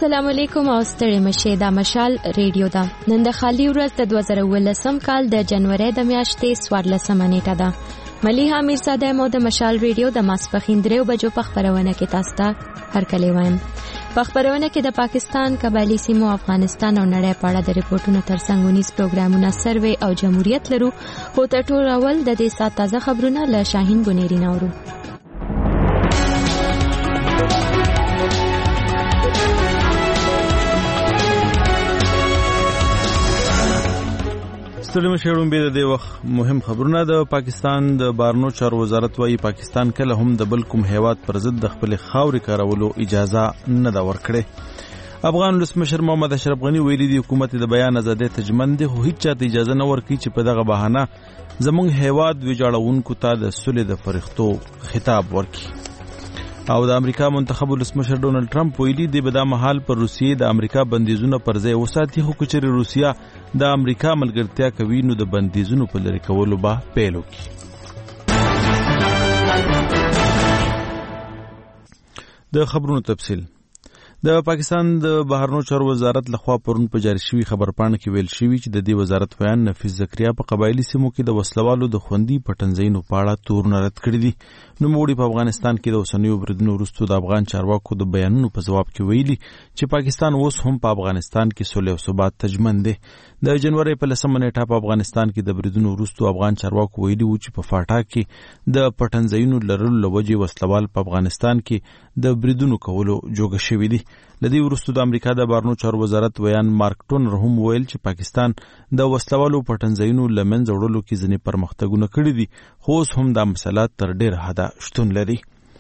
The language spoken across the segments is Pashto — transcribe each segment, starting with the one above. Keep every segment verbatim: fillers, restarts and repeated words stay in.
السلام علیکم او ستړي مشه دا مشال ریډیو دا نن د خالی ورځ د دوه زره ولسم کال د جنوري د میاشتې څوارلسمه نیټه ده. مليحه میرزاده مو د مشال ریډیو د ماسپخین دریو بجو په خبرونه کې تاسو ته هرکلی وایم. په خبرونه کې د پاکستان، قبایلی سیمو، افغانستان او نړۍ په اړه د ریپورتونو ترڅنګ ونیس پروګرامونه سروې او جمهوریت لرو. خو تر ټولو اول د دې سات تازه خبرونه له شاهین بنيري نورو. ستړي مشرون به د وخت مهم خبرونه. د پاکستان د بارنو چارو وزارت وايي پاکستان کله هم د بل کوم هیواد پر ضد د خپل خاورې کارولو اجازه نه دا ورکړي. افغان ولسمشر محمد اشرف غنی ویلي دی حکومت د بیان ازادي تجمن دی خو هیڅ چاته اجازه نه ورکړي چې په دغه بهانه زموږ هیواد ویجاړونکو ته د صلح د فرښتو خطاب ورکړي. او د امریکا منتخب ولسمشر ډونالد ټرمپ ویلي دی به دا مهال پر روسیې د امریکا بندیزونه پر ځای وساتي خو کچېرې روسیا د امریکا ملګرتیا کوي نو د بندیزونو په لرې کولو به پیل وکړي. د خبرونو تفصیل. د پاکستان د بهرنیو چارو وزارت لخوا پرون په جاری شوی خبرپاڼه کې ویل شوی چې د دې وزارت بیان نفیس زکریا په قبایلی سیمو کې د وسلوالو د خوندي پټنځینو په اړه تورونه رد کړي دي. نوموړي په افغانستان کې د اوسنیو بریدونو وروسته د افغان چارواکو د بیانونو په ځواب کې ویلي چې پاکستان اوس هم په افغانستان کې صلح او ثبات تجمن دی. د جنوري په لسمه نیټه په افغانستان کې د بریدونو وروسته افغان چارواکو ویلي و چې په فاټا کې د پټنځینو لرلو لوجې وسلوال په افغانستان کې د بریدونو کولو جوګه شوي دي. لدی وروسته د امریکا د بهرنیو چارو وزارت ویان مارک ټونر هم ویل چې پاکستان د وسلوالو پټنځینو له منځه وړلو کې ځینې پرمختګونه کړي دي خو اوس هم دا مسله تر ډېر حده شتون لري.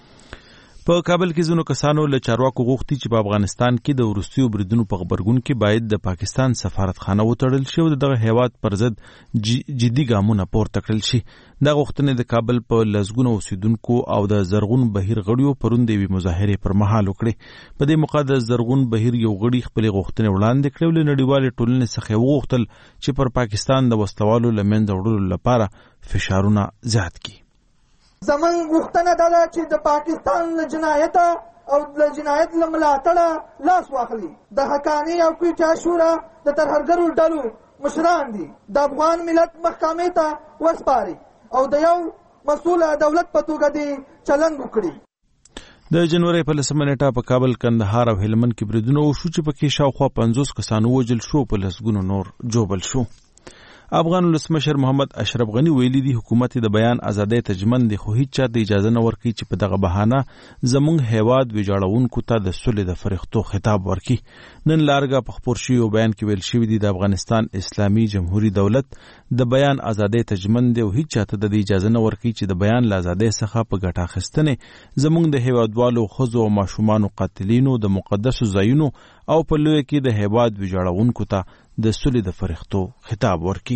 په کابل کې ځینو کسانو له چارواکو غوښتي چې په افغانستان کې د وروستیو بریدونو په غبرګون کې باید د پاکستان سفارتخانه وتړل شي او دغه هیواد پر ضد جدي ګامونه پورته کړل شي. دا غوښتنې د کابل په لسګونو اوسیدونکو او د زرغون بهیر غړیو پرون د یوې مظاهرې پر مهال وکړې. په دې موقع د زرغون بهیر یو غړي خپلې غوښتنې وړاندې کړې او له نړیوالې ټولنې څخه یې وغوښتل چې پر پاکستان د وسلوالو له منځه وړلو لپاره فشارونه زیات کړي. زمون غوښتنه دا ده چې د پاکستان له جنایت او د جنایت له ملاتړه لاس واخلي. د حقانی او کویټا شورا د ترهګرو ډلو مشران دي د افغان ملت محکمې ته وسپاري او د یو مسؤل دولت په توګه دي چلند وکړي. د جنوري په لسمه نیټه په کابل، کندهار او هلمند کې بریدونه وشو چې پکې شاوخوا پنځوس کسان ووژل شو، په لسګونو نور جوبل شو. افغان ولسمشر محمد اشرف غنی ویلي دی حکومت د بیان ازادي تجمن دی خو هیڅ چاته اجازه نه ورکړي چې په دغه بهانه زموږ هیواد ویجاړونکو ته د صلح د فرښتو خطاب ورکړي. نن لارګه په خبر شوی بیان کې ویل شوی دی د افغانستان اسلامي جمهوریت دولت د بیان ازادي تجمن دی او هیڅ چاته د اجازه نه ورکړي چې د بیان له ازادۍ څخه په ګټه اخیستنې زموږ د هیوادوالو ښځو او ماشومانو قاتلینو د مقدسو ځایونو او په لویه کې د هیواد ویجاړونکو ته د صلح د فرښتو خطاب ورکړي.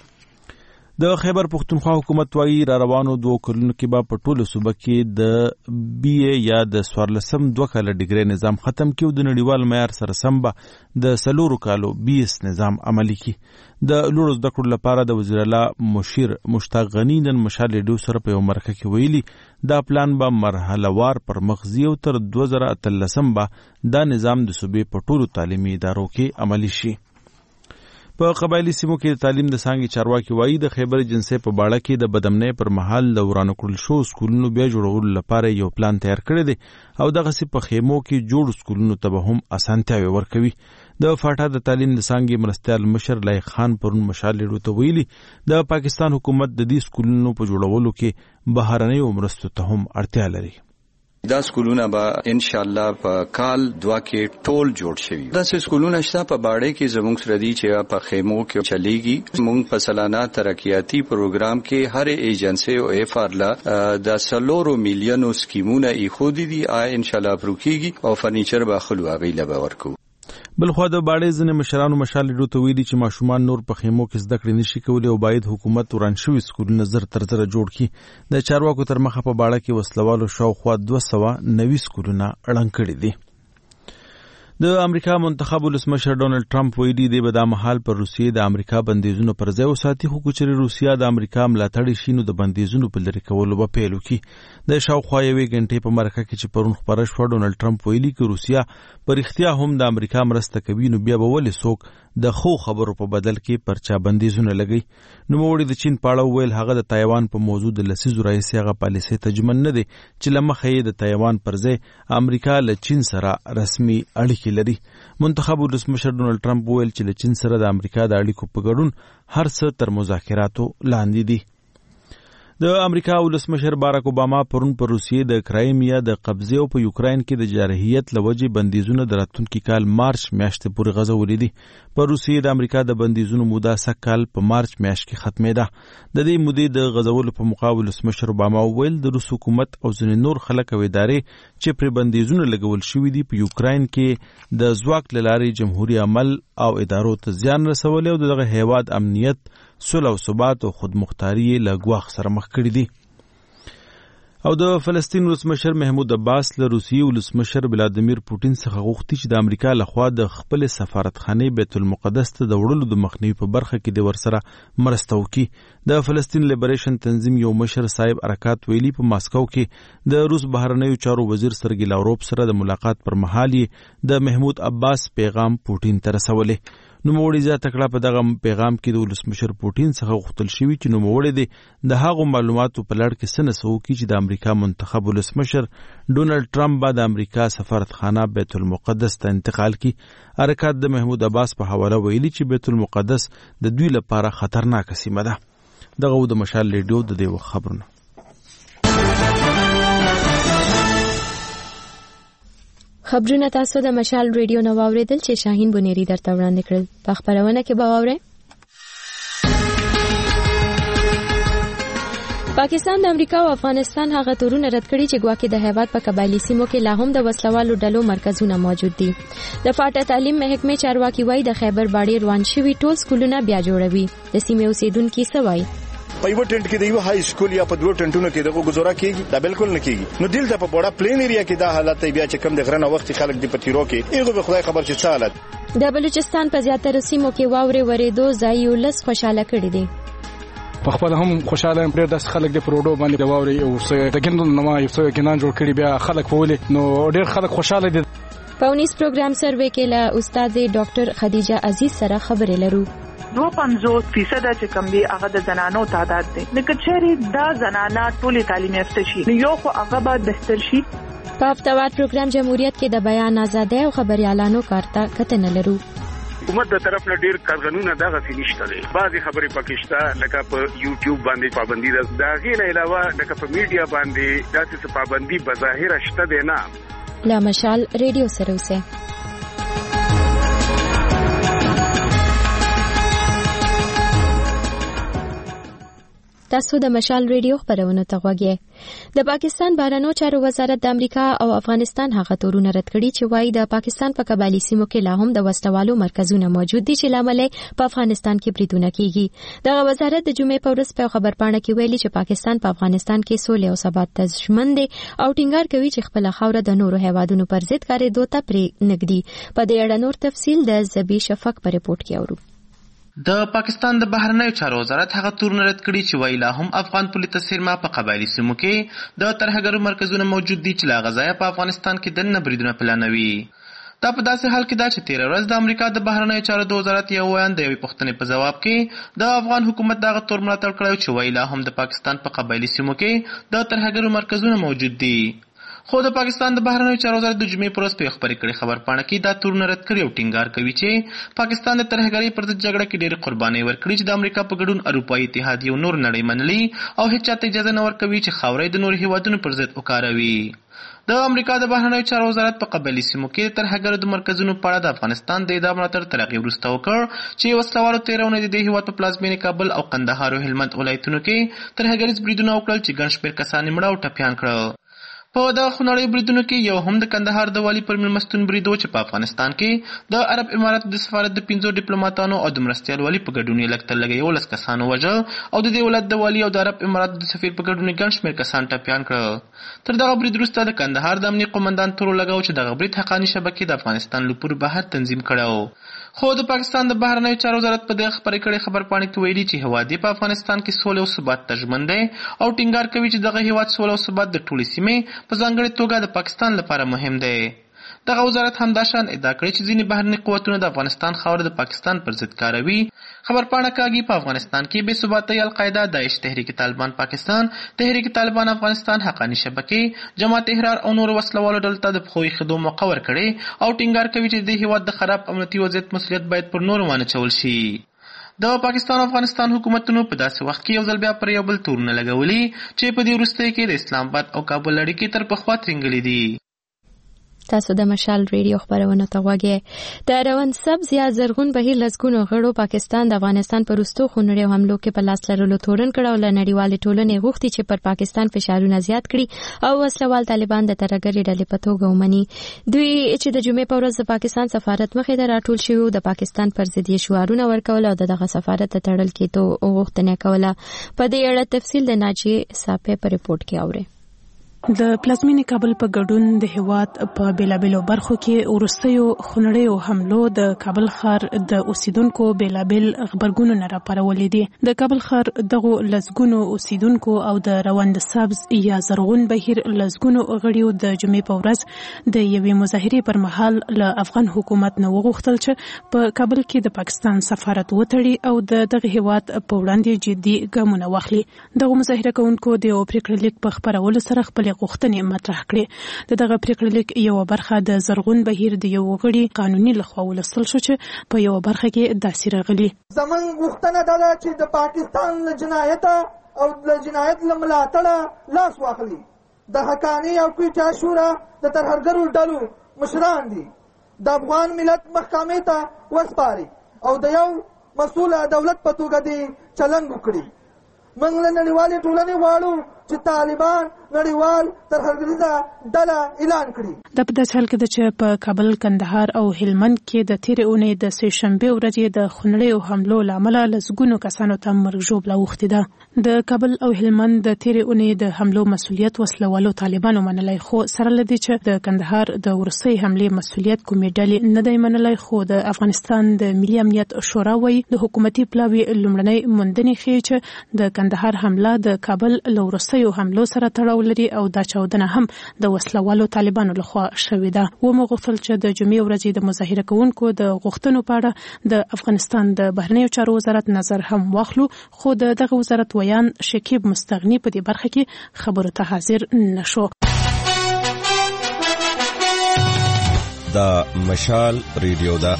د خیبر پختونخوا حکومت وايي را روانو دوه کلونو کې به په ټولو صوبه کې د بی اے یا د څوارلسم دوه کاله ډیګري نظام ختم کړي او د نړیوال معیار سره سم به د څلورو کالو بی ایس نظام عملي کړي. د لوړو زده کړو لپاره د وزیر اعلی مشیر مشتاق غني نن مشال ریډیو سره په یو مرکه کې ویلي دا پلان به مرحله وار پر مخ ځي او تر دوه زره اتلسم به دا نظام د صوبې په ټولو تعلیمي ادارو کې عملي شي. په قبایلی سیمو کې د تعلیم د څانګې چارواکي وایي د خیبر جنسي په باړه کې د بدمنۍ پر مهال د ورانو کړل شو سکولونو بیا جوړولو لپاره یو پلان تیار کړی دی او دغسې په خیمو کې جوړ سکولونو ته به هم اسانتیاوې ورکوي. د فاټا د تعلیم د څانګې مرستیال مشر لایق خان پرون مشال ریډیو ته ویلي د پاکستان حکومت د دې سکولونو په جوړولو کې بهرنیو مرستو ته هم اړتیا لري. دا سکولونه به ان شاء الله په کال دوا کې ټول جوړ شي. دا سکولونه شته په باړې کې زموږ سره دي چې په خیمو کې چلیږي. موږ په سالانه ترقیاتی پروګرام کې هر ایجنسی او اف ار لا د سلورو میلیونو سکیمونه یې خو دي ان شاء الله پروکیږي او فرنیچر به خلو غیله به ورکو. بلخوا د باړې ځینې مشرانو مشال ریډیو ته ویلي چې ماشومان نور په خیمو کې زده کړې نشي کولی او باید حکومت وران شوي سکولونه زر تر زره جوړ کړي. د چارواکو تر مخه په باړه کې وسلوالو شاوخوا دوه سوه نوي سکولونه ړنګ کړي دي. د امریکا منتخب ولسمشر ډونالد ټرمپ ویلي دی به دا مهال پر روسیې د امریکا بندیزونو پر ځای وساتي، خو چې روسیا د امریکا ملاتړ شي نو د بندیزونو په لرې کولو به پیل وکړي. د شاوخوا یوې غنټې په مرکه کې چې پرون خبره شوه، ډونالد ټرمپ ویلي چې روسیا په رښتیا هم د امریکا مرسته کوي نو بیا به ولې څوک د خو خبرو په بدل کې پر چا بندیزونه لګي. نوموړي د چین په اړه ویل هغه د تایوان په موضوع د لسیزو راهیسې هغه پالیسۍ ته ژمن نه دی چې له مخې یې د تایوان پر ځای امریکا له چین سره رسمي اړیکې لري. منتخب ولسمشر ډونالد ټرمپ ویل چې له چین سره د امریکا د اړیکو په ګډون هر څه تر مذاکراتو لاندې دي. د امریکا ولسمشر باراک اوباما پرون پر روسیې د کرایمیا د قبضې او په یوکراین کې د جارحیت له وجې بندیزونه د راتلونکي کال مارچ میاشتې پورې غځولي دي. پر روسیې د امریکا د بندیزونو موده سږ کال په مارچ میاشت کې ختمېده. د دې مودې د غځولو په موقع ولسمشر اوباما وویل د روس حکومت او ځینې نور خلک او ادارې چې پرې بندیزونه لګول شوي دي په یوکراین کې د ځواک له لارې جمهوري عمل او ادارو ته زیان رسولی او دغه هیواد امنیت، صلح او ثبات او خودمختاري له ګواښ سره مخ کړي دي. او د فلسطین ولسمشر محمود عباس له روسیې ولسمشر ولادیمیر پوټین څخه غوښتي چې د امریکا لخوا د خپل سفارتخانې بیت المقدس ته د وړلو د مخنیوي په برخه کې د ورسره مرسته وکړي. د فلسطین لیبریشن تنظیم یو مشر صاحب حرکات ویلي په ماسکو کې د روس بهرنیو چارو وزیر سرګی لاوروف سره د ملاقات پر مهال د محمود عباس پیغام پوټین ته رسولی. نوموړي زیاته کړه په دغه پیغام کې د ولسمشر پوټین څخه غوښتل شوي چې نوموړي دی د هغو معلوماتو په لړ کې څه نه څه وکړي چې د امریکا منتخب ولسمشر ډونالد ټرمپ به د امریکا سفارتخانه بیت المقدس ته انتقال کړي. حرکات د محمود عباس په حواله ویلي چې بیت المقدس د دوی لپاره خطرناکه سیمه ده. دغه د مشال ریډیو د دې وخت خبرونه. خبرونه تاسو د مشال ریډیو نو واوریدل چې شاهین بنيري درته وړاندې کړل. په خبرونه کې به واورئ پاکستان د امریکا او افغانستان هغه تورونه رد کړي چې ګواکې د هیواد په قبایلی سیمو کې لا هم د وسلوالو ډلو مرکزونه موجود دي. د فاټا تعلیم محکمې چارواکي وایي د خیبر باډي روان شوي ټول سکولونه بیا جوړوي. د سیمې اوسیدونکو څه وایي؟ په یو ټنټ کې د یو های سکول یا په دوه ټنټونو کې دغه گزاره کیږي، دا بالکل نه کیږي. نو دلته په وړه پلین ایریا کې دا حالت بیا چې کم د غرنه وخت خلک دی په تیرو کې ایغه به خدای خبر چې څه حالت. د بلوچستان په زیاتره سیمو کې واورې ورېدو ځای ولس خوشاله کړي دي. په خپل هم خوشاله ډېر داس خلک د پروډو باندې د واوري او څه د ګندون نو یو څه ګنان جوړ کړي بیا خلک فولې نو ډېر خلک خوشاله دي. پاونیس پروګرام سروې کې له استاد ډاکټر خدیجه عزیز سره خبرې لرو. دو پنځوس فیصد چې کم دی هغه د زنانو تعداد دی. لکه چېرې دا زنانه ټولې تعلیم یافته شي نو یو خو هغه به بهتر شي. په هفتوار پروګرام جمهوریت کې د بیان ازادۍ او خبريالانو کارته کتنه لرو. حکومت د طرف نه ډیر کارګنونه دغه فینیشته دي. بعضي خبرې پکشته لکه په یوټیوب باندې پابندي ده. دا غیر علاوه لکه په میډیا باندې داسې پابندي بظاهر شته دی نه. لا مشال ریډیو سره اوسه. تاسو د مشال ریډیو خبرونه ته غوږی. د پاکستان بهرنیو چارو وزارت د امریکا او افغانستان هغه تورونه رد کړي چې وایي د پاکستان په قبایلی سیمو کې لا هم د وسلوالو مرکزونه موجود دي چې لامل په افغانستان کې بریدونه کیږي. دغه وزارت د جمعې په ورځ په خبرپاڼه کې ویلي چې پاکستان په افغانستان کې سولې او ثبات ته ژمن دی او ټینګار کوي چې خپل خاوره د نورو هیوادونو پر ضد کارېدو ته پرې نږدي. په دې اړه نور تفصیل د زبی شفق په ریپورت کې اورو. د پاکستان د بهرنیو چارو وزارت هغه تورونه رد کړي چې وایي لا هم افغان پولیس سیمه په قبایلی سیمو کې د ترهګرو مرکزونه موجود دي چې لا غزا په افغانستان کې د نه بریدونه پلانوي. دا په داسې حال کې دا چې تیر ورځ د امریکا د بهرنیو چارو د وزارت یو ویان د یوې پوښتنې په جواب کې د افغان حکومت دغه تور ملاتړ کړی چې وایي لا هم د پاکستان په قبایلی سیمو کې د ترهګرو مرکزونه موجود دي. خو د پاکستان د بهرنیو چارو وزارت د جمعې پر ورځ په خبرې کړې خبرپاڼه کې دا تورونه رد کړي او ټینګار کوي چې پاکستان د ترهګرۍ پر ضد جګړه کې ډېرې قربانۍ ورکړي چې د امریکا په ګډون اروپایي اتحادیې او نور نړۍ منلي او هیڅ چاته اجازه نه ورکوي چې خاوره د نورو هیوادونو پر ضد وکاروي. د امریکا د بهرنیو چارو وزارت په قبایلی سیمو کې د ترهګرو د مرکزونو په اړه د افغانستان د ادام ملاتړ تر هغې وروسته وکړ چې وسلوالو تېرونه د دې هیواد په پلازمینې کابل او قندهار او هلمند ولایتونو کې ترهګریز بریدونه وکړل چې ګڼ شمېر کسان یې مړه او ټپیان کړل. په دغه خونړیو بریدونو کې یو هم د کندهار د والي پر مېلمستون برید و چې په افغانستان کې د عرب اماراتو د سفارت د پنځو ډیپلوماتانو او د مرستیال والي په ګډون یې لږ تر لږه یولس کسانو وژه او د دې ولایت د والي او د عرب اماراتو د سفیر په ګډون یې ګڼ شمېر کسان ټپیان کړه. تر دغه برید وروسته د کندهار د امنیه قومندان تورو لګاو چې دغه برید حقاني شبکې د افغانستان له پور بهر تنظیم کړی. خو د پاکستان د بهرنیو چارو وزارت په دغه خبرې کړې خبرپاڼې کې ویلي چې هیواد یې په افغانستان کې سوله او ثبات ته ژمن دی او ټینګار کوي چې دغه هیواد سوله او ثبات د ټولې سیمې په ځانګړې توګه د پاکستان لپاره مهم دی. دغه وزارت هم دا شان ادعا کړې چې ځینې بهرني قوتونه د افغانستان خاوره د پاکستان پر ضد کاروي. خبرپاڼه کاږي په افغانستان کې بې ثباتۍ القاعده، داعش، تحریک طالبان پاکستان، تحریک طالبان افغانستان، حقاني شبکې، جماعت احرار او نور وسلوالو ډلو ته د پښو ایښودو موقع ورکړې او ټینګار کوي چې د هیواد د خراب امنیتي وضعیت مسؤلیت باید پر نورو وانچول شي. د پاکستان او افغانستان حکومتونو په داسې وخت کې یو ځل بیا پر یو بل تورونه لګولي چې په دې وروستیو کې د اسلام آباد او کابل اړیکې تر پخوا ترینګلې دي. تاسو د مشال ریډیو خبرونه ته غوږی. د روان سبز یا زرغون بهیر لسګونو غړو پاکستان د افغانستان پر وروستو خونړیو حملو کې په لاس لرلو تورن کړه او له نړیوالې ټولنې غوښتي چې پر پاکستان فشارونه زیات کړي او وسلوال طالبان د ترهګرۍ ډلې په توګه ومني. دوی چې د جمعې په ورځ د پاکستان سفارت مخې ته راټول شوي د پاکستان پر ضد یې شعارونه ورکول او دغه سفارت ته تړل کېدو غوښتنه کوله. په دې اړه تفصیل د ناجیې صافی په ریپورت کې اورئ. د پلازمینې کابل په ګډون د هیواد په بیلابیلو برخو کې ورستیو خونړیو حملو د کابل ښار د اوسیدونکو بیلابیل خبرګونونه راپارولې دي. د کابل ښار دغو لسګونو اوسیدونکو او د روان سبز یا زرغون بهیر لسګونو غړیو د جمعې په ورځ د یوې مظاهرې پر مهال له افغان حکومت نه وغوښتل چې په کابل کې د پاکستان سفارت وتړي او د دغه هیواد په وړاندې جدي ګامونه واخلي. دغه مظاهره کوونکو د یو پریکړه لیک په خپرولو سره خپل غوښتنې مطرح کړې. د دغه پریکړه لیک یو برخه د زرغون بهیر د یو غړي قانوني لخوا ولستل شو چې په یو برخه کې داسې راغلي. زمونږ غوښتنه دا ده چې د پاکستان له جنایت او د جنایت له ملاتړه لاس واخلي. د حقاني او کویټا شورا د ترهګرو ډلو مشران دي د افغان ملت محکمې ته وسپاري او د یو مسؤل دولت په توګه دي چلند وکړي. موږ له نړیوالې ټولنې غواړو چې طالبان نړیوال ترهګریزه ډله اعلان کړي. د په داسې حال کې چې په کابل، کندهار او هلمند کې د تېرې اونۍ د سه شنبې ورځې د خونړیو حملو له امله لسګونو کسانو ته مرګ ژوبله اوښتې ده. د کابل او هلمند د تېرې اونۍ د حملو مسؤلیت وسلوالو طالبانو منلی، خو سره له دې چې د کندهار د وروستۍ حملې مسؤلیت کومې ډلې نه دی منلی، خو د افغانستان د ملي امنیت شورا وایي د حکومتي پلاوي لومړنۍ موندنې ښیي چې د کندهار حمله د کابل له وروستیو حملو سره تړاو لري او دا چاودنه هم د وسلوالو طالبانو لخوا شوې ده. ومو غوښتل چې د جمعې ورځې د مظاهره کوونکو د غوښتنو په اړه د افغانستان د بهرنیو چارو وزارت نظر هم واخلو، خو د دغه وزارت ویان شکیب مستغنی په دې برخه کې خبرو ته حاضر نشو. دا مشال ریډیو ده.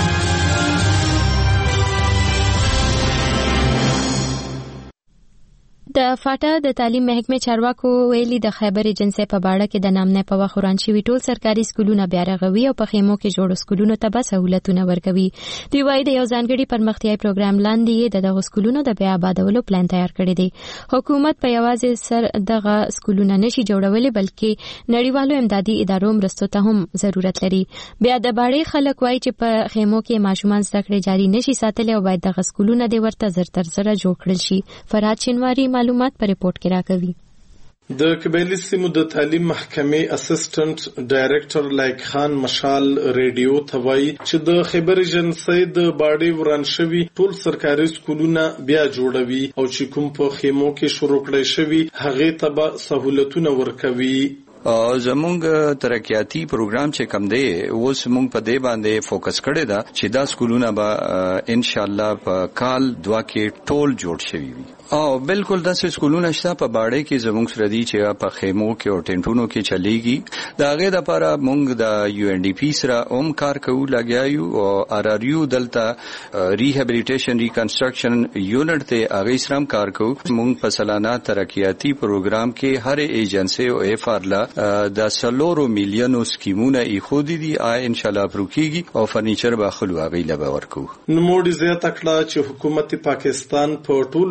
د فاټا د تعلیم محکمې چارواکو ویلي د خیبر ایجنسۍ په باړه کې د نامنه په وخت وران شوي ټول سرکاري سکولونه بیا رغوي او په خیمو کې جوړ سکولونو ته به سهولتونه ورکوي. دوی وایي د یو ځانګړي پرمختیایي پروګرام لاندې یې د دغو سکولونو د بیا آبادولو پلان تیار کړی دی. حکومت په یوازې سر دغه سکولونه نشي جوړولی بلکې نړیوالو امدادي ادارو مرستو ته هم ضرورت لري. بیا د باړې خلک وایي چې په خیمو کې ماشومان زده کړې جاري نشي ساتلی او باید دغه سکولونه د ورته زر تر زره جوړ کړل شي. فراد شینواری معلومات په ریپورت کې راکوي. د قبایلی سیمو د تعلیم محکمې اسسټنټ ډایریکټر لایق خان مشال ریډیو ته وایي چې د خیبر ایجنسۍ د باړې وران شوي ټول سرکاري سکولونه بیا جوړوي او چې کوم په خیمو کې شروع کړی شوي هغې ته به سهولتونه ورکوي. زمونږ ترقیاتی پروګرام چې کم دی اوس مونږ په دې باندې فوکس کړی دا چې دا سکولونه به ان شاء الله په کال دوا کې ټول جوړ شوي وي. او بالکل داسې سکولونه شته په باړې کې زمونږ سره دي چې په خیمو کې او ټینټونو کې چلیږي. د هغې دپاره مونږ د یو ان ډي پي سره هم کار کوو لګیا یو او ار ار یو دلته ریهابیلیټیشن ریکنسټرکشن یونټ ته هغې سره هم کار کوو. مونږ په سلانه ترقیاتی پروګرام کې هرې ایجنسۍ او اف آر له د سلورو میلیونو سکیمونه ایښودي دي آی ان شاء الله پرو کېږي او فرنیچر به خلو هغې له به ورکوو. نوموړي زیاته کړه چې حکومت پاکستان په ټولو قبایلي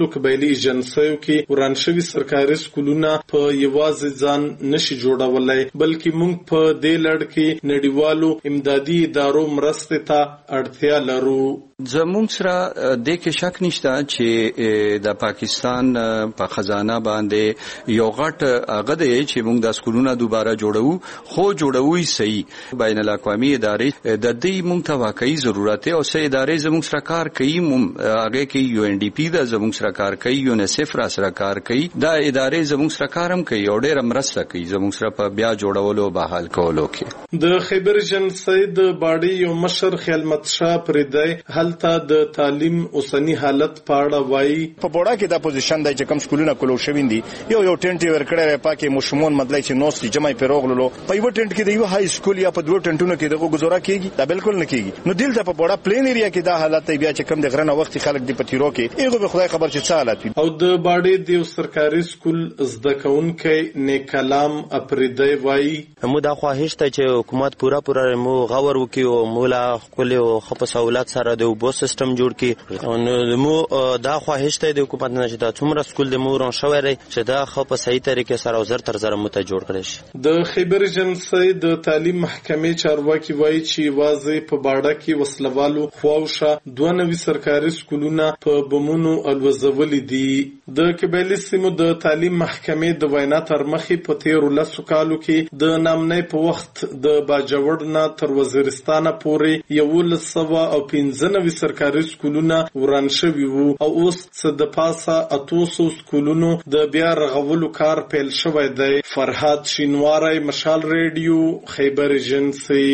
خیبر ایجنسیو کې وران شوي سرکاري سکولونه په یوازې ځان نشي جوړولای بلکې موږ په دې لړ کې نړیوالو امدادي ادارو مرستې ته اړتیا لرو. زموږ سره د کې شک نشته چې د پاکستان په خزانه باندې یو غټ هغه دی چې موږ د سکولونو دوباره جوړو خو جوړوي صحیح بین الاقوامي ادارې د دې موږ ته واقعي ضرورت دی او سې ادارې زموږ سره کار کوي هغه کې یو ان ډي پی دا زموږ سره کار کوي یونیسف را سره کار کوي دا ادارې زموږ سره کارم کوي او ډېر مرسته کوي زموږ سره په بیا جوړولو بحال کولو کې. د خیبر ایجنسی د باډي یو مشر خیالمت شاه پردای هلته د تعلیم اوسنی حالت پاړه وایي په بوډا کې د پوزیشن د چکم سکولونه کولو شوین دي یو یو ټنټ ورکړی پاکي مشمون مدلای چې نوستي جمع پیروغلو په یو ټنټ کې د یو های سکول یا په دوه ټنټونو کې دغه گزاره کیږي دا بالکل نه کیږي نو دلته په بوډا پلین ایریا کې دا حالت بیا چې کم د غرنه وخت خلک د پتیرو کې ایغه به خدای خبر چې څه حالت وي. او د باډي د سرکاري سکول زده کوونکې نیکلام اپریدای وایي مو دا خواهش ته چې حکومت پورا پورا مو غور وکي او مولا خپل خو په سہولت سره د وبو سیستم جوړ کړي نو مو دا خواهش ته د حکومت نه چې دا څومره سکول د مو رون شوی ری چې دا خو په صحیح طریقې سره وزر تر زره مت جوړ کړي شي. د خیبر ایجنسی د تعلیم محکمې چارواکي وایي چې واځي په باډا کې وسلوالو خواوشه دوه نوي سرکاري سکولونه په بمونو الوزولې دي. د کبیل سیمو د تعلیم محکمې د وینا تر مخې په تیر لسو کالو کې د نامنې په وخت د باجوړ نه تر وزیرستان پورې یو لسوا او پنځه نوي سرکاري سکولونه وران شوي وو او اوس څه د پاسه اتوسو سکولونو د بیا رغولو کار پیل شوی دی. فرهاد شینواری مشال ریډیو خیبر ایجنسی.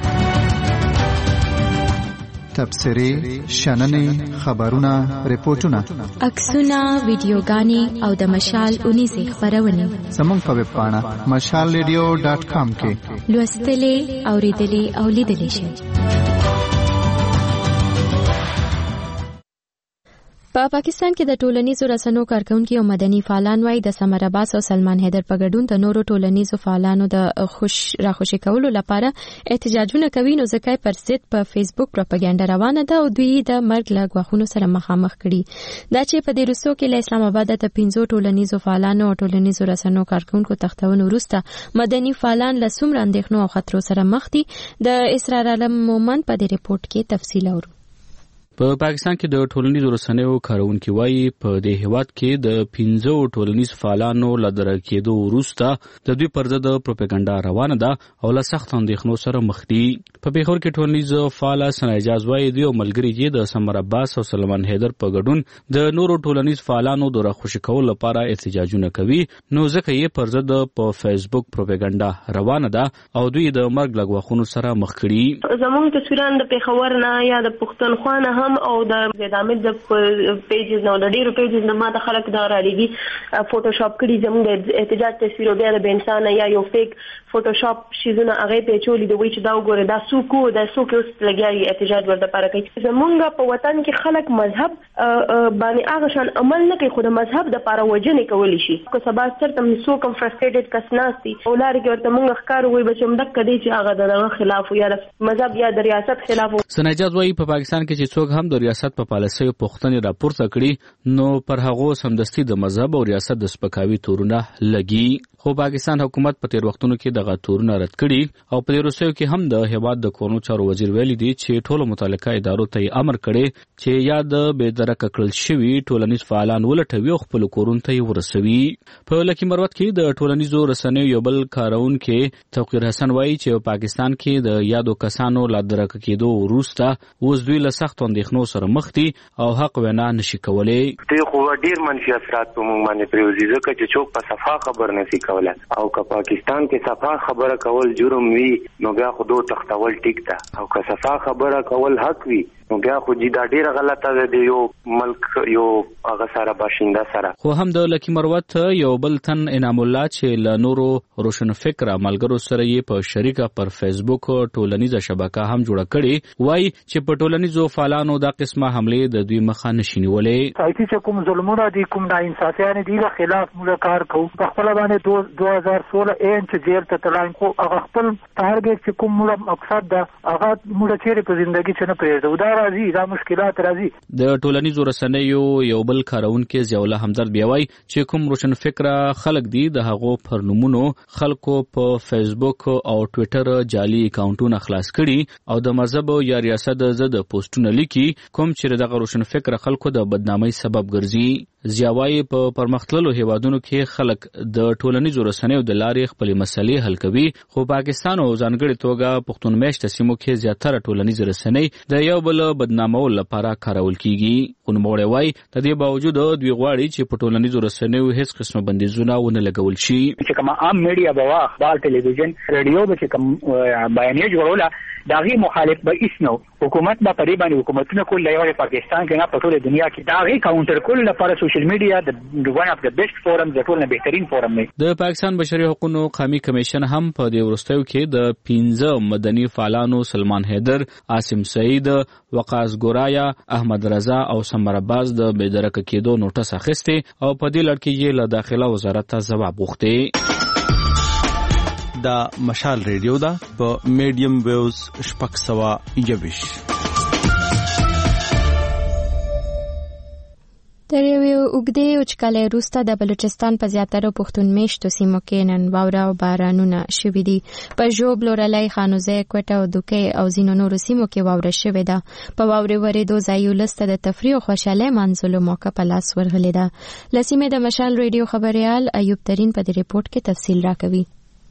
تبصرې شننې خبرونه ریپورتونه عکسونه ویډیوګانې او د مشال اونیزې خبرونه زموږ په ویب پاڼه مشال ریډیو ډاټ کام کې لوستلې اوریدلې او لیدلې شئ. په پا پاکستان کې د ټولنیزو رسنیو کارکونکو او مدني فعالان وایي د سمر عباس او سلمان حیدر په ګډون د نورو ټولنیزو فعالانو د خوش راخوشي کولو لپاره احتجاجونه کوي نو ځکه پر ضد په فیسبوک پروپاګاندا روانه ده او دوی د مرګ له غوښتنو سره مخامخ کړي. دا چې په دې روسو کې له اسلام آباد ته پنځو ټولنیزو فعالانو او ټولنیزو رسنیو کارکونکو تختون وروسته مدني فعالان له څومره اندېښنو او خطرو سره مخ دي د اسرار عالم مومن په دې ریپورت کې تفصیل اورو. په پاکستان کې د ټولنیزو رسنیو کارونکي وایي په دې هیواد کې د پنځو ټولنیزو فعالانو لدر کېدو وروسته د دوی پر ضد پروپاګاندا روانه ده او له سخت اندېښنو سره مخ دي. په پیښور کې ټولنیزو فعال سناجاز وایي دوی ملګری یې د سمر عباس او سلمان حیدر په ګډون د نورو ټولنیزو فعالانو د راخوشي کولو لپاره احتجاجونه کوي نو ځکه یې پر ضد په فیسبوک پروپاګاندا روانه ده او دوی د مرګ له غوښتنو سره مخ کړي. زموږ تصویران د پیښور نه یا د پښتونخوا نه هم او د زیدامل د پیجز نو د ډیرو پیجز نه ما د خلک دا راړيږي فوټوشاپ کړي زموږ د احتجاج تصویر بیا د انسان یا یو فیک فوټوشاپ شیزونه هغه په چولې د وی چې دا وګوره دا سوکو د سوکو اوس لګیاري احتجاج ورته لپاره کوي. زمونږ په وطن کې خلک مذهب باندې هغه شان عمل نه کوي خو د مذهب د لپاره وجنه کولی شي که سبا سره تم سو کم فرستریټډ کس ناشتي اولار کې ورته مونږ ښکار وي بچم دک کدي چې هغه دغه خلاف یا د مذهب یا د ریاست خلاف. سنجاد وایي په پاکستان کې چې څوک هم د ریاست په پالیسۍ پوښتنې راپورته کړي نو پر هغه سمدستي د مذهب او ریاست د سپکاوي تورونه لګي. خو پاکستان حکومت په تیر وختونو کې دغه تورونه رد کړي او په دې روسیو کې هم د هیواد د کورونو چارو وزیر ویلي دی چې ټولو متعلقه ادارو ته امر کړي چې یا د بې درکه کړل شوي ټولنیز فعالان ولټوي او خپل کورونو ته ورسوي. په لکي مروت کې د ټولنیزو رسنیو یو بل کارونکي توقیر حسن وایي چې پاکستان کې د یادو کسانو لا درکه کېدو وروسته اوس دوی له سخت اندېښنو سره مخ دي او حق وینا نشي کولی. دې خو ډېر منفي اثرات په موږ باندې پرېوځي ځکه چې څوک په صفا خبر نشي کولی او که پاکستان کې صفا خبره کول جرم وي نو بیا خو دوه تختول ټیک ده او که صفا خبره کول حق وي نو بیا خو دا ډیره غلطه ده د یو ملک یو هغه سره باشنده سره. خو هم د لکي مروت یو بل تن انعام الله چې له نورو روشن فکر ملګرو سره یې په شریکه پر فیسبوک ټولنیزه شبکه هم جوړه کړي وایي چې په ټولنیزو فعالانو دا قسمه حملې د دوی مخه نشي نیولی. سایتي چې کوم ظلمونه دي کوم ناانصافیان دي د خلاف موږ کار کوو په خپل باندې دوه هزار سوله انچ جیل ته تلای خو هغه خپل ټارګټ چې کوم موږ مقصد ده هغه موږ چیرې په ژوندۍ کې نه پرېږدو دا راځي دا مشکلات راځي. د ټولنیزو رسنیو یو بل کارونکي ضیاء الله همدرد بیاوي چې کوم روشن فکره خلک دي د هغو پر نومونو خلکو په فیسبوک او ټوئیټر جعلي اکاونټونه خلاص کړي او د مذهب یا ریاست ضد پوسټونه لیکي کوم چې دغه روشن فکره خلکو د بدنامۍ سبب ګرځي. ضیاوي په پرمختللو هیوادونو کې خلک د ټولنیزو رسنیو د لارې خپل مسلې حل کوي خو پاکستان او ځانګړي توګه پښتون میشته سیمو کې زیاتره ټولنیز رسنۍ د یو بل بدنامولو لپاره کارول کیږي. خو نوموړی وایي د دې باوجود دوی غواړي چې په ټولنیزو رسنیو هیڅ قسمه بندیزونه ونه لګول شي. چې کوم عام میډیا بوا اخبار ټلویزیون رادیو به چې کوم بیانیه جوړوله داغي مخالف به اسنو حکومت به پرې باندې حکومتونه کول لایو پاکستان کې نه په ټوله دنیا کې داغي کاونټر کول لپاره سوشل میډیا د ون اف د بیسټ فورم د ټولو بهترین فورم دی. د پاکستان بشري حقوقو قومي کمیشن هم په دې ورستیو کې د پنځه مدني فعالانو سلمان حیدر، عاصم سعید، وقاص ګورایا، احمد رضا او سمر عباس د بېدرکه کېدو نوټس اخیسته او په دې لړ کې یې له داخله وزارت ته ځواب غوښته. دا مشال ریډیو دا په میډیم ویوز شپږ سوه یویش. تر یوې اوږدې وچکالۍ وروسته د بلوچستان په زیاتره پښتون میشتو سیمو کې نن واوره او بارانونه شوي دي. په ژوب، لورلی، خانوزۍ، کوټه او دوکۍ او ځینو نورو سیمو کې واوره شوې ده. په واورې ورېدو ځایي ولس ته د تفریح او خوشحالۍ منځلو موقع په لاس ورغلې ده. له سیمې د مشال ریډیو خبریال ایوب ترین په دې ریپورټ کې تفصیل راکوي.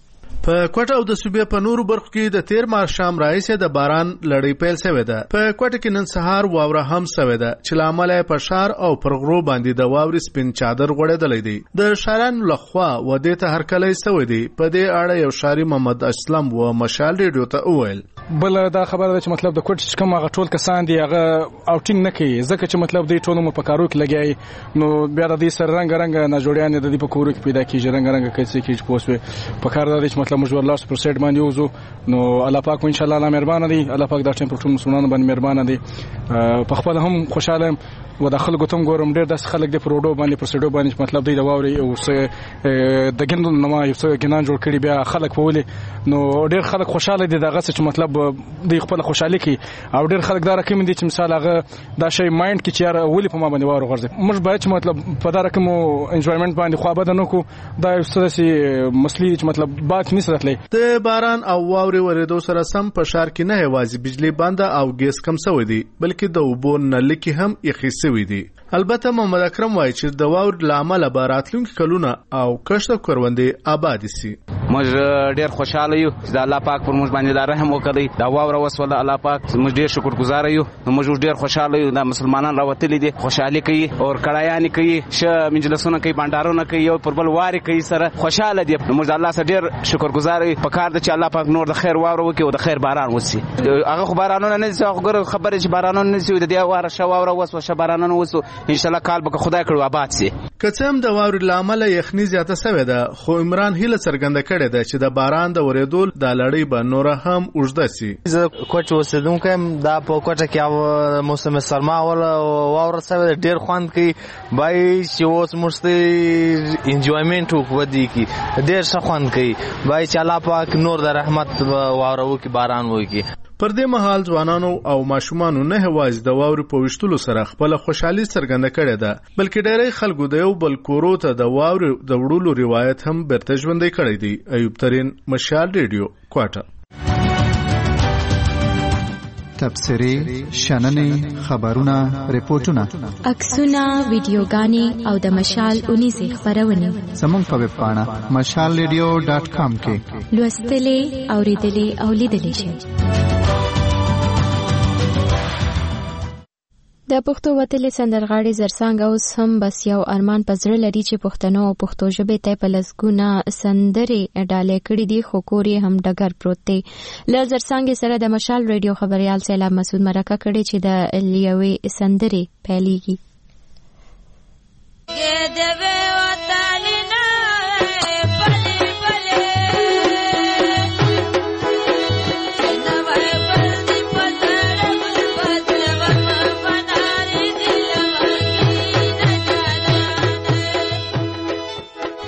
په کوټه او د صوبې په نورو برخو کې د تیر ماښام راهیسې د باران لړۍ پیل شوې ده. په کوټه کې نن سهار واوره هم شوې ده چې له امله یې په ښار او پر غرو باندې د واورې سپین چادر غوړېدلی دی. د ښاریانو لخوا ودې ته هرکلی شوی دی. په دې اړه یو ښاري محمد اسلم و مشال ریډیو ته وویل. بل دا خبره ده چې مطلب د کوټ چې کوم هغه ټول کسان دي هغه اوټینګ نه کوي ځکه چې مطلب دوی ټول مو په کارو کې لګیای نو بیا د دې سره رنگ رنگ نه جوړیان د دې په کورو کې پیدا کیږي رنگ رنگ کوي چې پوسوي په کار ده چې مطلب موږ ورلاس پر سټ باندې وزو نو الله پاک ان شاء الله الله مهربان دی الله پاک دا ټیم پر ټول مسلمانانو باندې مهربان دی. په خپل هم خوشاله و د خلکو تم ګورم ډېر داس خلک د پروډو باندې پر سټو باندې مطلب دی د واوري او څه د ګندو نو یو څه ګنان جوړ کړي بیا خلک پولې نو ډېر خلک خوشاله دي دغه چې مطلب د خپل خوشحالي کې او ډېر خلک دا رقم دي چې مثال هغه دا شی مایند کې چې یار ولې په ما باندې واره غورځي موږ باید چې مطلب په دا رقم انجوایمنت باندې خو ابدا نو کو دا یو څه مسلې چې مطلب بات نه سرتلی. د باران او واوري ورېدو سره سم په ښار کې نه یوازې بجلی بند او ګیس کم شوی دی بلکې د اوبو نل کې هم یخي شوی دی. البته محمد اکرم وایي چې د واورې له امله به راتلونکي کلونه او کښت او کروندې آباد شي. موږ ډېر خوشاله یو چې د الله پاک پر موږ باندې دا رحم وکړي دا واوره وسوله الله پاک موږ ډېر شکرګزار یو نو موږ ډېر خوشاله یو دا مسلمانان راوتلي دي خوشحالي کوي او کړایانې کوي ش مجلسونه کوي بانډارونه کوي یو پر بل واري کوي سره خوشاله دي موږ الله سره ډېر شکرګزار یو په کار د چې الله پاک نور د خیر واوره وکړي او د خیر باران وشي. هغه خو بارانونه نه دي هغه خبره چې بارانونه نه دي د دې واره ش واوره وسو ش بارانونه وسو ان شاء الله کال به خدای کړو آباد شي. که څه هم د واورې له امله یخني زیاته شوې ده خو عمران هیله څرګنده کړې ده چې د باران د ورېدو د لړۍ به نوره هم اوږده شي. زه کوټ اوسېدونکی یم دا په کوټه کې موسم سرما واوره شوې ده ډېر خوند کوي باید چې اوس موږ ته انجوایمنټ وکړو دې کې ډېر ښه خوند کوي باید چې الله پاک نور د رحمت واوره وکړي باران وکړي. پر دې مهال ځوانانو او ماشومانو نه هواز د واوري په وشتلو سره خپل خوشحالي څرګنده کړې ده بلکې ډېری خلکو د یو بل کورو ته د واوري د وړلو روایت هم بیرته ژوندی کړی دی. ایوب ترین مشال ریډیو کوټه. تبصرې شننې خبرونه ریپورتونه عکسونه ویډیوګانې او د مشال اونیزې خبرونه زموږ په ویب پاڼه مشال ریډیو ډاټ کام کې لوستلې اوریدلې او لیدلې شئ. د پښتو وتلې سندرغاړي زرسانګ اوس هم بس یو ارمان په زړه لري چې پښتنو او پښتو ژبې ته په لسګونه سندرې ډالۍ کړي دي خو کور یې هم ډګر پروت دی. له زرسانګ سره د مشال ریډیو خبریال سیلاب مسعود مرکه کړې چې د لیوې سندرې پیلېږي.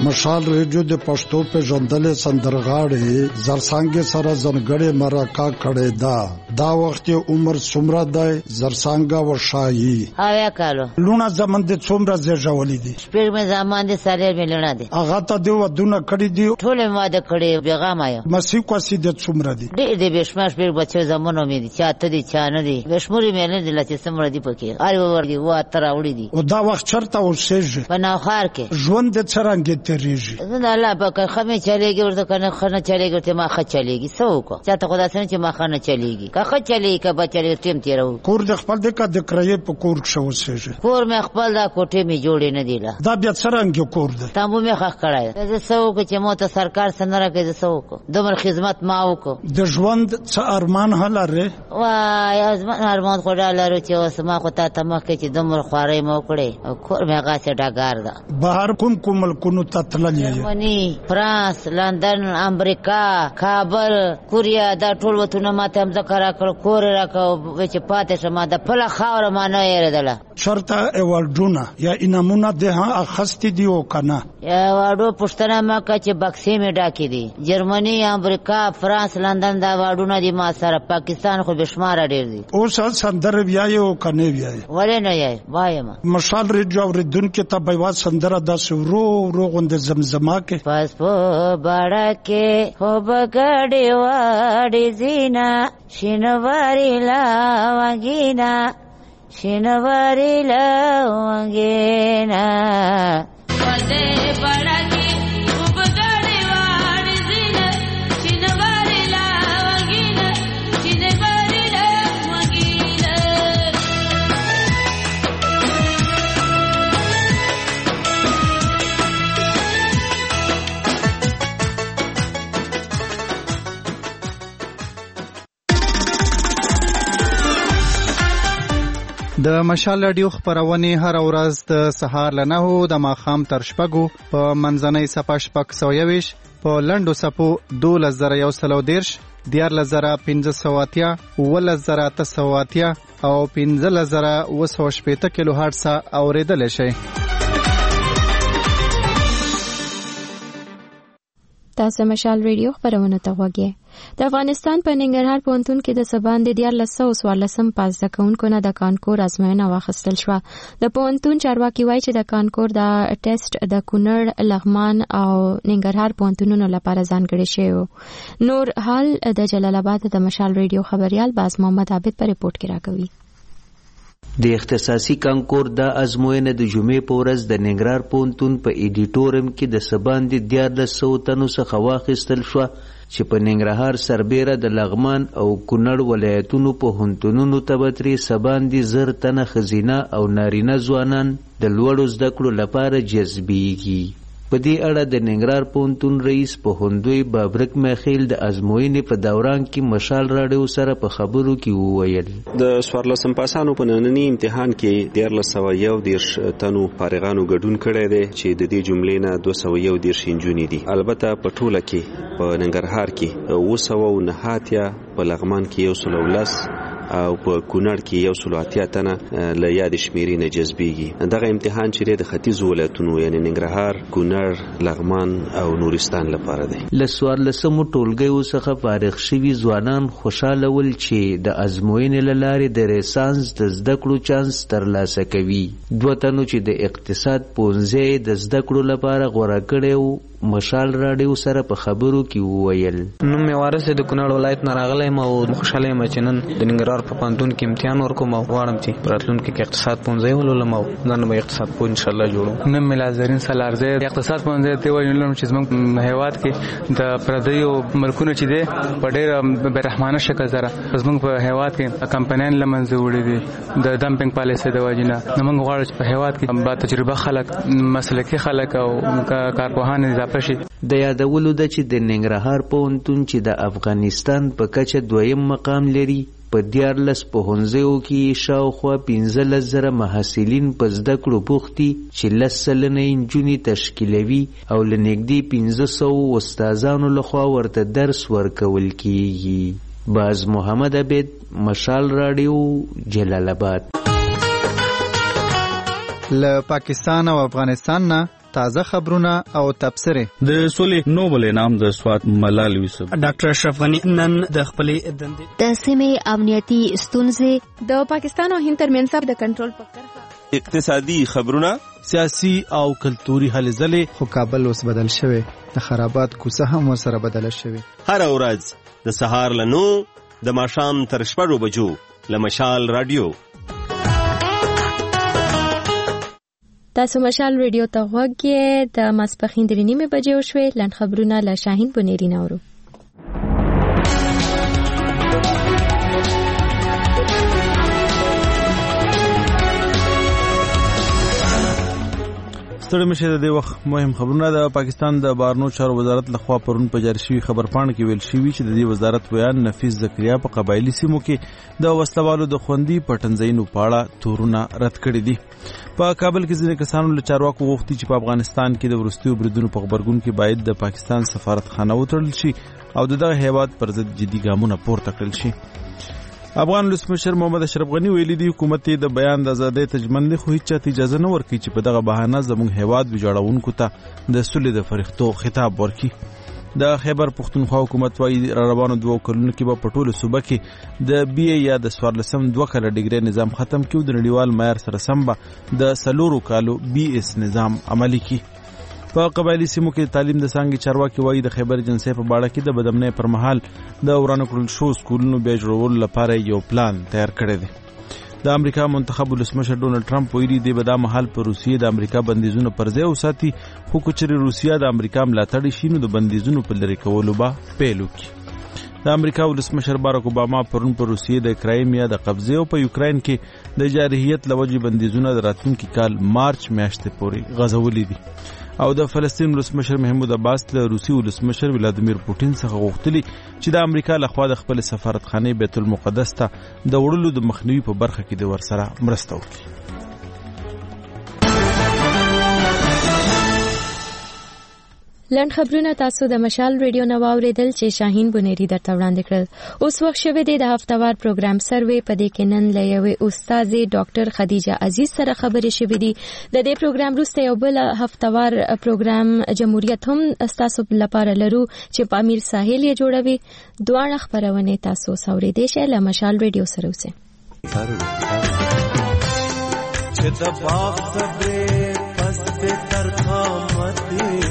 مشال ریډیو د پښتو په ژوندلې سندرغاړي زرسانګ سره زنګړې مرکا کړې ده دا وخت عمر څومره دی زرسانګ وشایي اویا کالو لونه زمند څومره زیږولې دي شپږ مې زمان دي سره مليونه دي هغه ته دی ودونه کړې دي ټول ماده کړې بیغام آیا مسیح کوسي د څومره دي دې دې بشماش په بچو زمونو مې دي چاته دي چا نه دي بشموري مې نه دي لته سمره دي پکې اړ ور دي وا تر اوړي دي او دا وخت چرته اوسېږي په نوخار کې ژوند د څرنګه تیریږي زه الله پاک خمه چلےږي ورته کنه خنه چلےږي ته ما خه چلےږي سو کو چاته خدا سره چې ما خنه چلےږي که خه چلےږي که بچلې تیم تیرو کور د خپل د کا د کرایې په کور کې شو اوسېږي کور مې خپل دا کوټه مې جوړې نه دی لا دا بیا څرنګه کور ده تاسو مې خخ کړای زه سو کو چې مو ته سرکار سره راکې سو کو دومره خدمت ما وکړو د ژوند څه ارمان هلاره وای ازمان ارمان خدا لرو چې اوس ما خو ته ته مخکې چې دومره خوارې مو کړې او کور مې غاڅه ډاګار ده بهر کوم کوم ملکونو ته تللې جرمني فرانس لندن امریکا کابل کوریا دا ټول وطنونه ماته هم ذکر کړ کور راکاو چې پاتې شمه د پله خاور ما نه یریدله شرطه ایوالډونه یا انامونه ده اخستې دی او کنه یا واړو پښتنه ما کا چې بکسې مې ډاکې دي جرمني امریکا فرانس لندن دا واړونه دي ما سره پاکستان خو بشمار ډیر دي اوس سندر بیا یو کنه بیا ولې نه یې وایم مشال ریډیو اوریدونکو ته به وا سندره د سورو روغند زمزمه کې پس په باړه کې خو بغړې واړې زینا شینواري لا وګینا شینواري لا وګینا پدې باړه کې خو بغړې واړې زینا شینواري لا وګینا شینواري لا وګینا د مشال رادیو خبرونه هر ورځ د سهار له نهو د ماښام تر شپږو په منځنۍ صفه شپږ سوه یویش په لنډو صفو دولس زره یو سل او دېرش دیارلس زره پنځه سوه اتیا اوولس زره اته سوه اتیا او پنځلس زره اوه سوه شپېته کیلو هرټزه اورېدلی شئ. تاسو مشال ریډیو خبرونه ته غوږی. د افغانستان په ننګرهار پوهنتون کې د سبان د دیارلس سوه څوارلسم پاس زده کوونکو نه د کانکور ازموینه واخیستل شوه. د پوهنتون چارواکي وایي چې د کانکور د ټیسټ د کونړ لغمان او ننګرهار پوهنتونونو لپاره ځانګړی شوی و. نور حال د جلال آباد د مشال ریډیو خبريال باز محمد عابد په ریپورت کې راکوي. د اختصاصي کانکور د ازموینه د جمعې په ورځ د ننګرهار پوهنتون په ایډیټوریم کې د سبان د دیارلس سوه تنو څخه واخیستل شوه چې په ننګرهار سربیره د لغمان او کونړ ولایتونو پوهنتونونو ته به ترې سباندې زر تنه ښځینه او نارینه ځوانان د لوړو زده کړو لپاره جذبیږي. په دې اړه د ننګرهار پوهنتون رئیس پوهندوی بابرک میخیل د ازموینې په دوران کې مشال راډیو سره په خبرو کې وویل د څوارلسم پاسانو په ننني امتحان کې دیارلس سوه یو دېرش تنو فارغانو ګډون کړی دی چې د دې جملې نه دوه سوه یو دېرش نجونې دي. البته په ټوله کې په ننګرهار کې اوه سوه او نهه اتیا، په لغمان کې یو سل او لس او په کونړ کې یو سل اتیا تنه له یادې شمېرې نه جذبیږي. دغه امتحان چې دی د ختیځو ولایتونو یعنې ننګرهار، کونړ، لغمان او نورستان لپاره دی. له څوارلسمو ټولګیو څخه فارغ شوي ځوانان خوشاله ول چې د ازموینې له لارې د ریسانس د زده کړو چانس ترلاسه کوي. دوه تنو چې د اقتصاد پوهنځی د زده کړو لپاره غوره کړی و مشال راډیو سره په خبرو کې وویل نوم مې وارث د کونړ ولایت نه راغلی یم او خوشحاله یم چې نن د ننګرهار په پوهنتون کې امتحان ورکوم او غواړم چې په راتلونکي کې اقتصاد پوهنځی ولولم او ځان به اقتصاد پوه انشاءالله جوړوم. نوم مې لازرین سالارزی د اقتصاد پوهنځی ته ویلم چې زموږ هیواد کې د پردیو ملکونو چې دی په ډېر بېرحمانه شکل سره زموږ په هیواد کې کمپنیان له منځه وړي دي د ډمپینګ پالیسۍ د وجې نه. نو موږ غواړو چې په هیواد کې با تجربه خلک، مسلکي خلک او کارپوهان اضافه شي. د یادولو ده چې د ننګرهار پوهنتون چې د افغانستان په کچه دویم مقام لري په دیارلس پوهنځیو کې شاوخوا پنځلس زره محصلین په زده کړو بوخت دي چې لس سلنه یې نجونې تشکیلوي او له نږدې پنځه سوو استادانو لخوا ورته درس ورکول کیږي. باز محمد عبید، مشال راډیو، جلال آباد. له پاکستان او افغانستان نه تازه خبرونه او تبصره. د سولې نوبل انعام د سوات ملال یوسف. ډاکټر اشرف غنی نن د خپلې دندې د سیمې امنیتي ستونزې، د پاکستان او هند ترمنځ د کنټرول په کرښه، اقتصادي خبرونه، سیاسي او کلتوري هلې ځلې. خو کابل اوس بدل شوی، د خرابات کوڅه هم ورسره بدله شوې. هر ورځ د سهار له نو د ماښام تر شپږو بجو له مشال رادیو. تاسو مشال رادیو ته غوږ یې. د ماسپښین درې نیمې بجې وشوې. لنډ خبرونه له شاهین بنيري نورو. ستړي مشه د دې وخت مهم خبرونه. د پاکستان د بارنو چارو وزارت لخوا پرون په جاری شوی خبرپاڼه کې ویل شوی چې د دې وزارت ویان نفیس زکریا په قبایلی سیمو کې د وسلوالو د خوندي پټنځینو پاړه تورونه رد کړی دي. په کابل کې ځینې کسانو له چارواکو غوښتي چې په افغانستان کې د وروستیو بریدونو په خبرګون کې باید د پاکستان سفارتخانه وتړل شي او دغه هیواد پر ضد جدي ګامونه پورته کړل شي. افغان ولسمشر محمد اشرف غنی ویلي دی حکومت د بیان د ازادۍ تجمن نه خو هیڅ اجازه نه ورکړي چې په دغه بهانه زموږ هیواد ویجاړونکو ته د سولې د فرښتو خطاب ورکړي. د خیبر پختونخوا حکومت وايي را روانو دوه کلونو کې به په ټوله صوبه کې د بي اي یا د څوارلسم دوه کاله ډیګري نظام ختم کړي او د نړیوال معیار سره سم به د سلورو کالو بي اس نظام عملي کړي. په قبایلی سیمو کې تعلیم د څنګه چارواکي وايي د خیبر جنسي په باړه کې د بدمنۍ پر مهال د ورانه کړل شو سکولونو بیا جوړولو لپاره یو پلان تیار کړی دی. د امریکا منتخب ولسمشر ډونلډ ټرمپ ویلي دی به دا مهال پر روسیې د امریکا بندیزونو پر ځای وساتي، خو کچري روسیا د امریکا ملاتړ شي نو د بندیزونو په لری کولو به پیل وکړي. د امریکا ولسمشر باراک اوباما پرون پر روسیې د کرایمیا د قبضې او په یوکرين کې د جارحیت لوجې بندیزونه د راتلونکي کال مارچ میاشتې پورې غځولې دي. او د فلسطین ولسمشر محمود عباس له روسي ولسمشر ولادیمیر پوتین څخه غوښتلي چې د امریکا لخوا د خپل سفارتخانه بیت المقدس ته د وړلو د مخنیوي په برخه کې د ورسره مرسته وکړي. لنډ خبرونه تاسو د مشال ریډیو نو اوریدل چې شاهین بنيري درته وړاندې کړل. اوس وخت شوه دی د هفتوار پروګرام سروې په دې کې نن له یوې استاد ډاکټر خدیجه عزیز سره خبرې شوې دي. د دې پروګرام وروسته یو بل هفتوار پروګرام جمهوریت هم تاسو لپاره لرو چې په امیر ساحل یې جوړوي. دواړه خبرونه تاسو اوریدئ شئ له مشال ریډیو سره اوسئ. چې د باغ صبر پس به تر قامت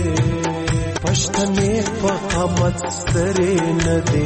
پښتنې په قامت سترې نه دي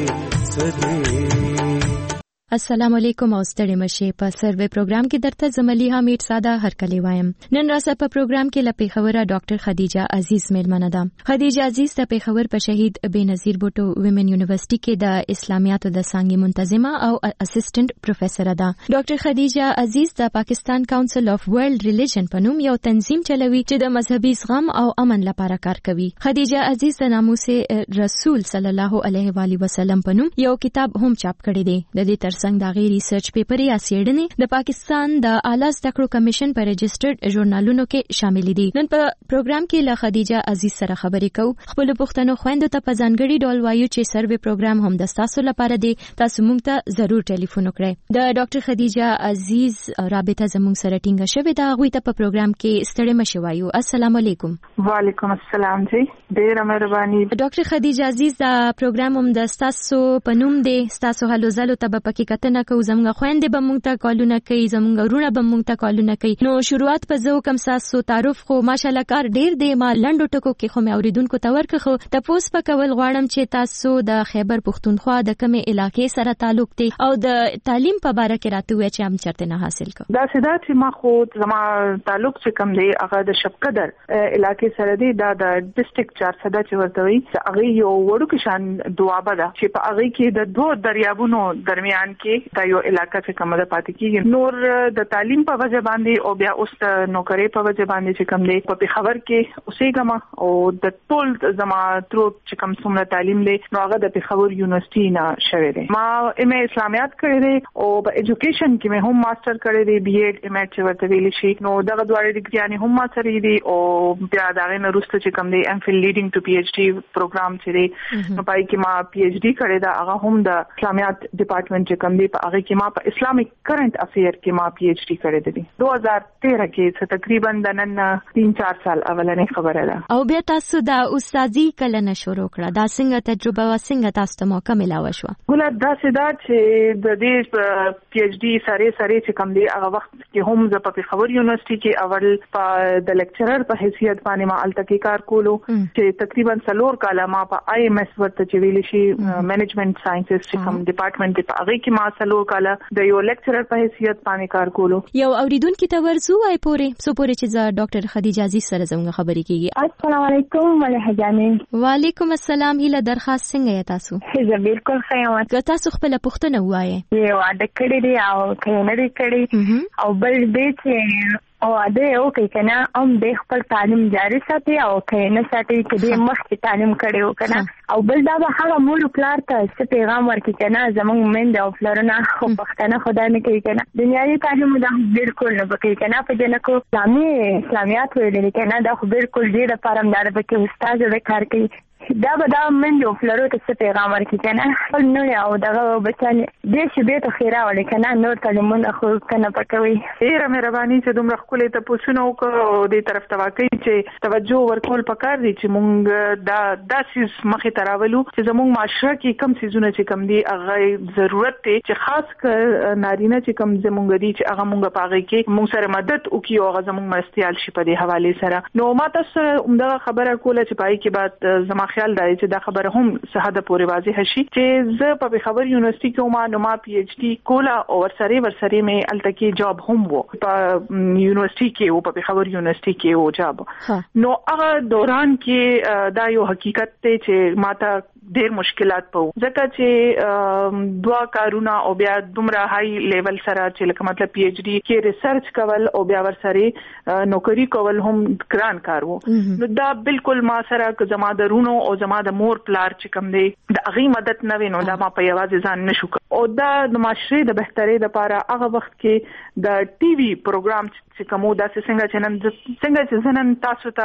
سدي. السلام علیکم او ستړي مشه. په سروې پروګرام کې درته زملی حمید ساده هرکلی وایم. نن راسه په پروګرام کې لپی خبره ډاکټر خدیجه عزیز میلمنه ده. خدیجه عزیز د پیښور په شهید بنظیر بوټو ویمن یونیورسيټي کې د اسلامیاتو د څانګې منتظمه او اسسټنټ پروفیسور ده. ډاکټر خدیجه عزیز د پاکستان کونسل اف ورلد ریلیجن په نوم یو تنظیم چلوي چې د مذهبي زغم او امن لپاره کار کوي. خدیجه عزیز د ناموس رسول صلی الله علیه و آله وسلم په نوم یو کتاب هم چاپ کړی دی. د دې ترڅنګ د غیر ریسرچ پیپر یا سیډنې د پاکستان د اعلی زده کړو کمیشن په رجسټرډ ژورنالونو کې شامل دي. نن په پروګرام کې له خدیجه عزیز سره خبرې کوو. خپل پښتنو خويندو ته په ځانګړي ډول وایو چې سروې پروګرام هم د تاسو لپاره دی. تاسو موږ ته ضرور ټلیفون وکړئ. د ډاکټر خدیجه عزیز رابطه زموږ سره ټینګه شوې ده. هغه ته په پروګرام کې ستړي مشه وایو. السلام علیکم. وعلیکم السلام جی. ډیره مهرباني. ډاکټر خدیجه عزیز دا پروګرام هم د تاسو په نوم دی. تاسو هلو زلو ته په کې کتنه کو زموږ خويندې به موږ ته کالونه کوي، زموږ ورونه به موږ ته کالونه کوي. نو شروعات په زو کم تاسو تعارف خو ماشاءالله کار ډیر دی. ما لنډو ټکو کې خو مې اوریدونکو ته ورکه خو تاسو په کول غواړم چې تاسو د خیبر پختونخوا د کومه علاقې سره تعلق دی او د تعلیم په اړه کې راته وایي چې هم چرته نه حاصل کړ. دا ساده چې ما خو زما تعلق چې کم دی هغه د شپقدر علاقې سره دی. دا د ډیسټریکټ چار ساده چې ورته وي هغه یو وړو کې شان دوابه ده چې په هغه کې د دوه دریابونو درمیان کې دا یو علاقہ چې کومه ده پاتې کیږي. نور د تعلیم په وجه باندې او بیا اوس د نوکری په وجه باندې چې کوم دی په پیښور کې اوسېږم او د ټول زما تر چې کوم څومره تعلیم دی نو هغه د پیښور یونیورسيټي نه شوی دی. ما ایم اے اسلامیات کړی دی او په ایجوکیشن کې مې هم ماستر کړی دی، بی ایډ ایم ایډ چې ورته ویل شي. نو دغه دواړه ډیګریانې هم ما سره دي او بیا دغه نه وروسته چې کوم دی ایم فل لیډینګ ټو پی ایچ ډي پروګرام چې دی نو پای کې ما پی ایچ ډي کړی دا هغه هم د اسلامیات ډپارټمنټ چې چې کوم دی په هغه کې ما په اسلامیک کرنٹ افیر کې ما پی ایچ ډی کړی دی دو هزار تیرہ کې تقریبا د نن تین چار سال اولنې خبره ده. او بیا تاسو د استادي کله نه شروع کړه دا څنګه تجربه و څنګه تاسو ته موقع ملاوه شو؟ ګوله دا سدا چې د دې پی ایچ ډی سره سره چې کوم دی هغه وخت کې هم ز په پېښور یونیورسيټي کې اول په د لیکچرر په حیثیت باندې ما التکی کار کولو چې تقریبا څلور کاله ما په آی ایم ایس ورته چې ویل شي مینجمنت ساينسز چې کوم ډپارټمنټ دی په هغه کې ما څلور کاله د یو لیکچرر په حیثیت باندې کار کولو. یو اوریدونکو ته ورسو وای پورې سو پورې چې ز ډاکټر خدیجه عزیز سره زموږ خبرې کیږي. السلام علیکم ملک جانې. وعلیکم السلام. هیله درخواست څنګه یا تاسو؟ زه بالکل خیامت. که تاسو خپل پوښتنه وایي یو واده کړی دی او کینه دی کړی او بل دې چې او اده یو کې کنه هم د خپل تعلیم جاری ساتي او کینه ساتي کدي مخکې تعلیم کړي وکنه او بل دا به هغه مور پلار ته څه پیغام ورکړي کنه زموږ مند او پلارونه خو پښتنه خدای نه کوي کنه دنیوي تعلیم دا بالکل نه بکی کنه په دنه کو اسلامي اسلامیات ویل کنه دا خو بالکل دې لپاره مدار به کې استاد د کار کوي دا به دا من یو فلرو ته څه پیغام ورکړي کنه نو او دغه بچان دې چې به ته خیره ولې کنه نور تعلیمونه خو کنه پکوي. ډیره مهرباني چې دومره خپل ته پوښتنه وکړو دې طرف ته واقعي چې توجه ورکول پکار دي چې مونږ دا داسې مخې تراولو چې زموږ معاشره کې کم سيزونه چې کم دي هغه ضرورت دی چې خاص ک نارینه چې کم زموږ دي چې هغه مونږ پاغي کې مونږ سره مدد وکي او هغه زموږ مرستيال شي په دې حواله سره. نو ما تاسو عمدغه خبره کوله چې پای کې بعد زما خیال دی چې دا خبره هم صحه پورې واضح شي چې زه په پېښور یونیورسيټي کې ما نو ما پی ایچ ډی کولا او ورسره ورسره مې التکی جاب هم وو په یونیورسيټي کې او په پېښور یونیورسيټي کې وو جاب. نو هغه دوران کې دا یو حقیقت ته چې ماته ډېر مشکلات پو ځکه چې دوا کارونه او بیا دومره های لیول سره چې لکه مطلب پی ایچ ډی کې ریسرچ کول او بیا ورسره نوکری کول هم ګران کار وو. نو دا بالکل ما سره که زما درونو او زما د مور پلار چې کوم دی د هغه مدد نه وینو دا ما په یوازې ځان نشو او دا د معاشري د بهتري لپاره هغه وخت کې د ټي وي پروګرام چې کومو دا څنګه چې نن څنګه چې نن تاسو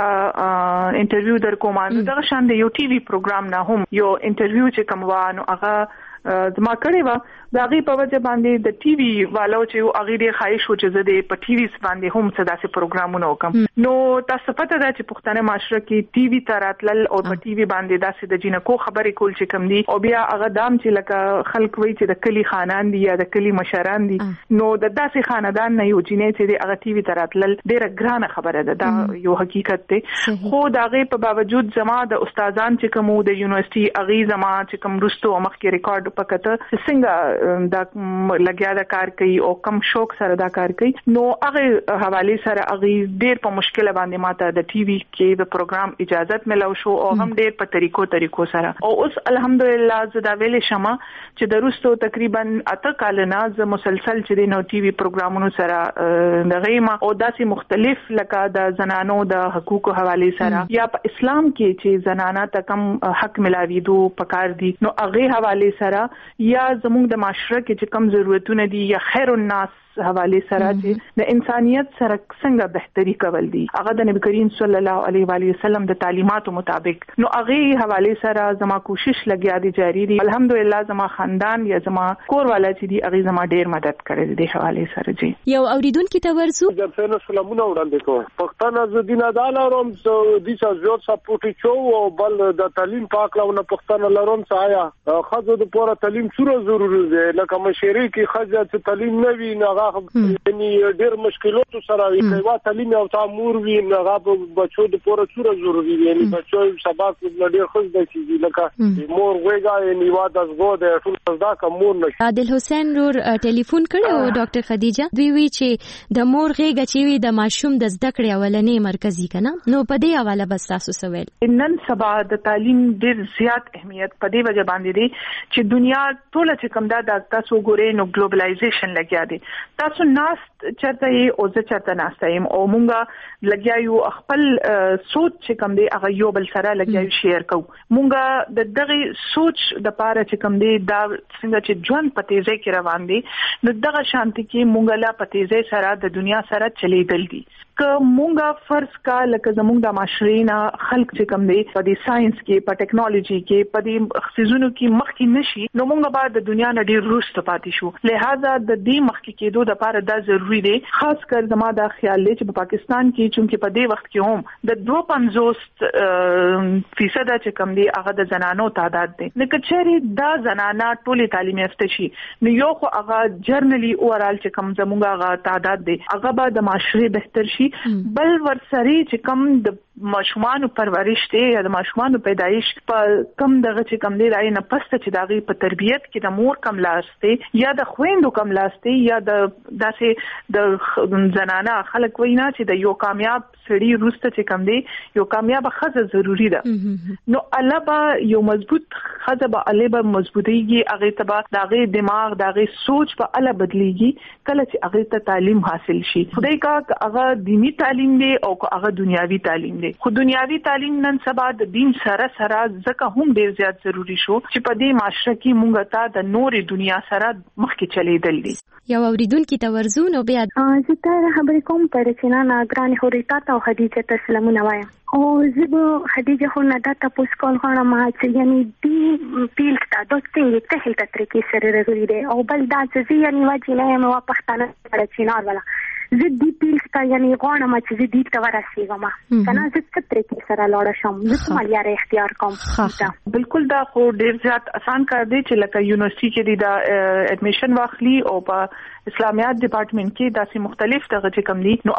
ته انټرویو در کوم نو دا شان د یو ټي وي پروګرام نه هم یو انټرویو چې کوم وانه هغه زما کړی و دا غي په وجه باندې د ټي وي والو چې هغه ډېر خواهش و چې زه د په ټي وي باندې هم څه داسې پروګرامونه وکم. نو تاسو پته ده چې پښتنه معاشره کې ټي وي تراتل او په ټي وي باندې داسې د جنکو خبرې کول چې کم دي او بیا هغه دام چې لکه خلک وایي چې د کلی خانان دي یا د کلی مشران دي نو د داسې خاندان نه یو جنې چې د هغه ټي وي تراتل ډېر ګرانه خبره ده دا یو حقیقت دی. خو دا غي په باوجود زما د استادان چې کوم د یونیورسيټي اغي زما چې کوم رستو مخکې ریکارډ پکته څنګه دا لګیا دا کار کوي او کم شوق سره دا کار کوي نو هغه حواله سره هغه ډېر په مشکل باندې ماته د ټي وي کې د پروګرام اجازه ملو شو او هم ډېر په طریقو طریقو سره او اوس الحمدلله زدا ویل شمه چې د رستو تقریبا اته کال نه ز مسلسل چې د ټي وي پروګرامونو سره د غیما او داسې مختلف لکه د زنانو د حقوقو حواله سره یا په اسلام کې چې زنانه ته کم حق ملاويدو پکار دي نو هغه حواله سره یا زموږ د معاشره کې چې کم ضرورتونه دي یا خیر الناس حواله سره چې د انسانيت سره څنګه بهتري کول دي هغه د نبی کریم صلی الله علیه و علیه وسلم د تعلیماتو مطابق نو هغه حواله سره زما کوشش لګیا دي جاری دي الحمدلله زما خاندان یا زما کور والا چې دي هغه زما ډیر مدد کړی دي حواله سره جی. یو اوریدونکو ته ورسو د فینو سلامونه وړاندې کوم پښتانه زدينا دالروم د څه زیات سپورټ چو او بل د تعلیم پاکلاونه پښتانه لروم سایا خزو د پوره تعلیم سره ضروري ده لکه مشيري کې خزه چې تعلیم نه وي نه یعنی ډېر مشکلاتو سره وي کله تعلیم او تامور وی نه بچو د پوره سره ضروري دي یعنی بچو سبق ډېر خوښ دي چې لکه مور وېګا یعنی واده زغو د ټول دا کومور نشي. عادل حسین رور ټلیفون کړو ډاکټر خدیجه دوی وی چې د مور غېګه چې وی د ماشوم د زده کړې اولنې مرکزی کنه نو په دې حواله بس تاسو سوال نن سبا د تعلیم ډېر زیات اهمیت په دې وجه باندې دي چې دنیا ټول چې کوم دا د تاسو ګورې نو ګلوبلایزیشن لګیا دي تاسو ناس چرته او زه چرته ناستایم او مونږه لګیاو خپل سوچ چې کوم دی هغه یو بل سره لګیاو شیر کو مونږه د دغه سوچ د پاره چې کوم دی دا څنګه چې ژوند په تیزه کې روان دي نو دغه شانتي کې مونږه لا په تیزه سره د دنیا سره چلیدل دي که مونږه فرض کا لکه زمونږ د معاشرې نه خلک چې کوم دی په دې ساينس کې په ټیکنالوژي کې په دې سيزونو کې مخکې نشي نو مونږ به د دنیا نه ډیر وروسته پاتې شو. لہذا د دې مخکې کېدو لپاره دا ضروری دی. خاص کر زما دا خیال دی چې په پاکستان کې چې په دې وخت کې هم د دوه پنځوس فیصد چې کوم دی هغه د زنانو تعداد دی. نو کچېری دا زنانه ټولې تعلیم یافته شي نو یو خو هغه جرنلی اورال چې کوم زمونږ هغه تعداد دی هغه به د معاشري بهتر شي. بل ورسره چې کوم د ماشومان پرورش دی یا د ماشومان پیدایش په کم دغه چې کم دی راي نه پسته چې داغي په تربيت کې د مور کم لاس دی یا د خويندو کم لاس دی یا د داسې د زنانه خلک وینا چې د یو کامیاب سړي روسته چې کم دی یو کامیاب خزه ضروری ده. نو الابا یو مضبوط خزه به الابا مضبوطیږي هغه تبا داغي دماغ داغي سوچ په اله بدليږي کله چې هغه ته تعلیم حاصل شي. خدای کا هغه دینی تعلیم دی او هغه دنیاوی تعلیم دی. خو دنیاوی تعلیم نن سبا د دین سره سره ځکه هم ډیر زیات ضروری شو چې په دې معاشره کې مونږ ته د نورې دنیا سره مخکې چلیدل دي. یو اوریدونکو ته ورزون او بیا زه ته خبرې کوم پر چې نه ګران هوریتا ته خدیجه ته سلامونه وایم. او زه خدیجه خو نه دا تاسو کول غواړم چې یعنی دی پیل تا د څنګه ته هلته ترې کې سره راغلي دي او بل دا چې یعنی واجب نه مو پښتانه پر چینار ولا زه دې پیلستا یعنی غواړم چې زه دې ته ورسېږم کنه زه څه طریقې سره لاړ شم زه کوم لارې اختیار کوم. بالکل دا خو ډیر زیات آسان کار دی چې لکه یونیورسيټي کې دا اډمیشن واخلي او په اسلامیات ډپارټمنټ کې داسې مختلف دغه چې کوم دي نو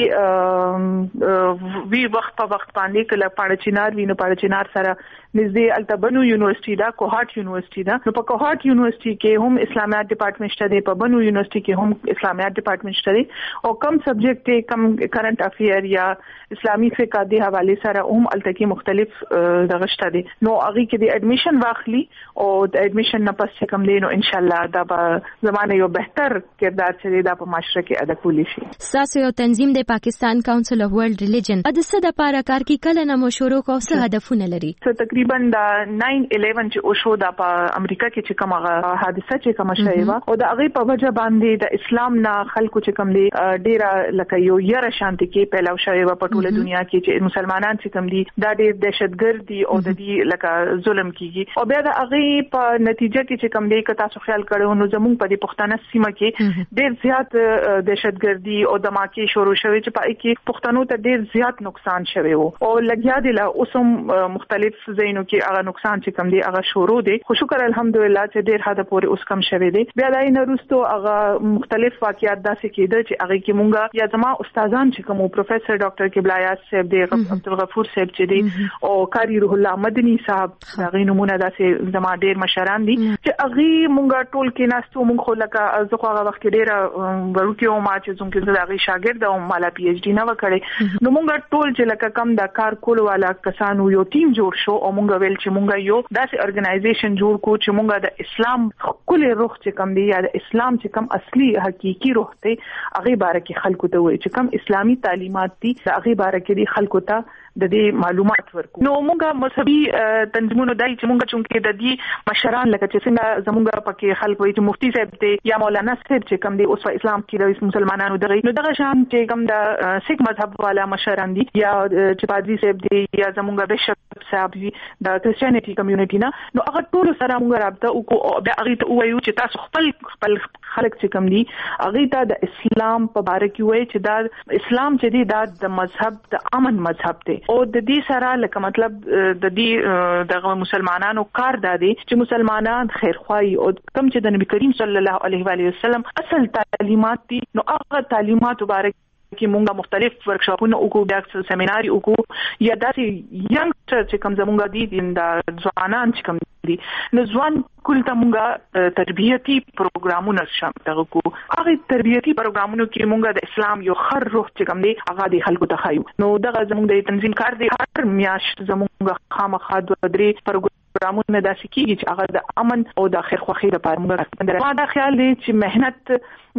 هغه وی وخت په وخت باندې کله پاړه چینار وینو پاړه چینار سره نږدې التبنو یونیورسيټي دا کوهات یونیورسيټي دا نو په کوهات یونیورسيټي کې هم اسلامیات ډپارټمنټ شته دی په بنو یونیورسيټي کې هم اسلامیات ډپارټمنټ شته دی او کم سبجیکټ کم کرنٹ افیر یا اسلامي فقہ د حواله سره هم التکی مختلف دغه شته دي نو هغه کې د اډمیشن واخلي او د اډمیشن نه پس کم دی نو ان شاء الله دا به زمانه یو بهتر کردار چې دا په معاشره کې ادا کولی شي. ساسو یو تنظیم د پاکستان کونسل اف ورلد ریلیجن د څه د پاره کار کې کله نه مشورو کو څه هدفونه لري. څه تقریبا دا ناین الیون چې او شو دا په امریکا کې چې کومه حادثه چې کومه شوه او د هغه په وجه باندې د اسلام نه خلکو چې کوم دي ډیره لکه یو یره شانتي کې پیلاو شوی و په ټوله دنیا کې چې مسلمانان چې کوم دي دا ډیر دهشتګرد دي او د دې لکه ظلم کیږي او بیا د هغه په نتیجه کې چې کوم دي که تاسو خیال کړو نو زموږ په دې پښتانه سیمه کې ډیر زیات دهشتګردي او دماکي شروع شوی چې په کې پښتنو ته ډیر زیات نقصان شوی وو او لګیا دي لا اوسم مختلف زینو کې هغه نقصان چې کوم دي هغه شروع دي خو شکر الحمدلله چې ډیر حد پورې اوس کم شوی دي. بیا دای نه روستو هغه مختلف واقعیات داسې کېده چې هغه کې مونږه یا زما استادان چې کوم پروفیسور ډاکټر کبلایات صاحب دی عبدالغفور صاحب چې دی او کاری روح الله مدني صاحب هغه نمونه داسې زما ډیر مشران دي چې هغه مونږه ټول کې ناستو مونږ خو لکه زه هغه وخت ډیر ورکیو ما چې څنګه چې هغه شاګرد او مالا پی ایچ ډي نه وکړي نو مونږه ټول چې لکه کم د کار کول والا کسانو یو ټیم جوړ شو او مونږ ویل چې مونږ یو داسې ارګنایزیشن جوړ کو چې مونږ د اسلام کله روح چې کم دی یا د اسلام چې کم اصلي حقيقي روح دی هغه باره کې خلکو ته وایي چې کم اسلامي تعلیمات دي هغه باره کې دي خلکو ته د دې معلومات ورکو. نو مونږه مذهبي تنظیمونو دای چې مونږ چونکې د دې مشران لکه چې څنګه زمونږ پکې خلک وایي چې مفتي صاحب دی یا مولانا صاحب چې کم دی اوس په اسلام کې د مسلمانانو دغه نو دغه شان چې کم د سیک مذهب والا مشران دي یا چې پادری صاحب دی یا زمونږ بشپ صاحب دی د کرسچینټي کمیونټي نه نو هغه ټول سره مونږ رابطه وکړو بیا هغه ته وایو چې تاسو خپل خپل خلک چې کم دي هغه ته د اسلام په اړه کې وایي چې دا اسلام چې دی دا د مذهب د امن مذهب دی او د دې سره لکه مطلب د دې د مسلمانانو کار دی چې مسلمانان خیرخواهي او کوم چې د نبی کریم صلی الله علیه و علیه وسلم اصل تعلیمات دي نو هغه تعلیمات مبارک کې مونږه مختلف ورکشاپونه وکړو د سیمینار وکړو یا داسې ینګسټر چې کوم زمونږ دي د ځوانان چې کوم دي نو ځوان کول ته مونږه تربیتی پروګرامونه شامل کړو هغه تربیتی پروګرامونو کې مونږه د اسلام یو خر روح چې کوم دي هغه د خلکو ته خایو نو دغه زمونږ د تنظیم کار دی هر میاشت زمونږ خامخا د درې پروګرامونه داسې کیږي چې هغه د امن او د خیر خوخي لپاره موږ راځي. دا خیال دی چې مهنت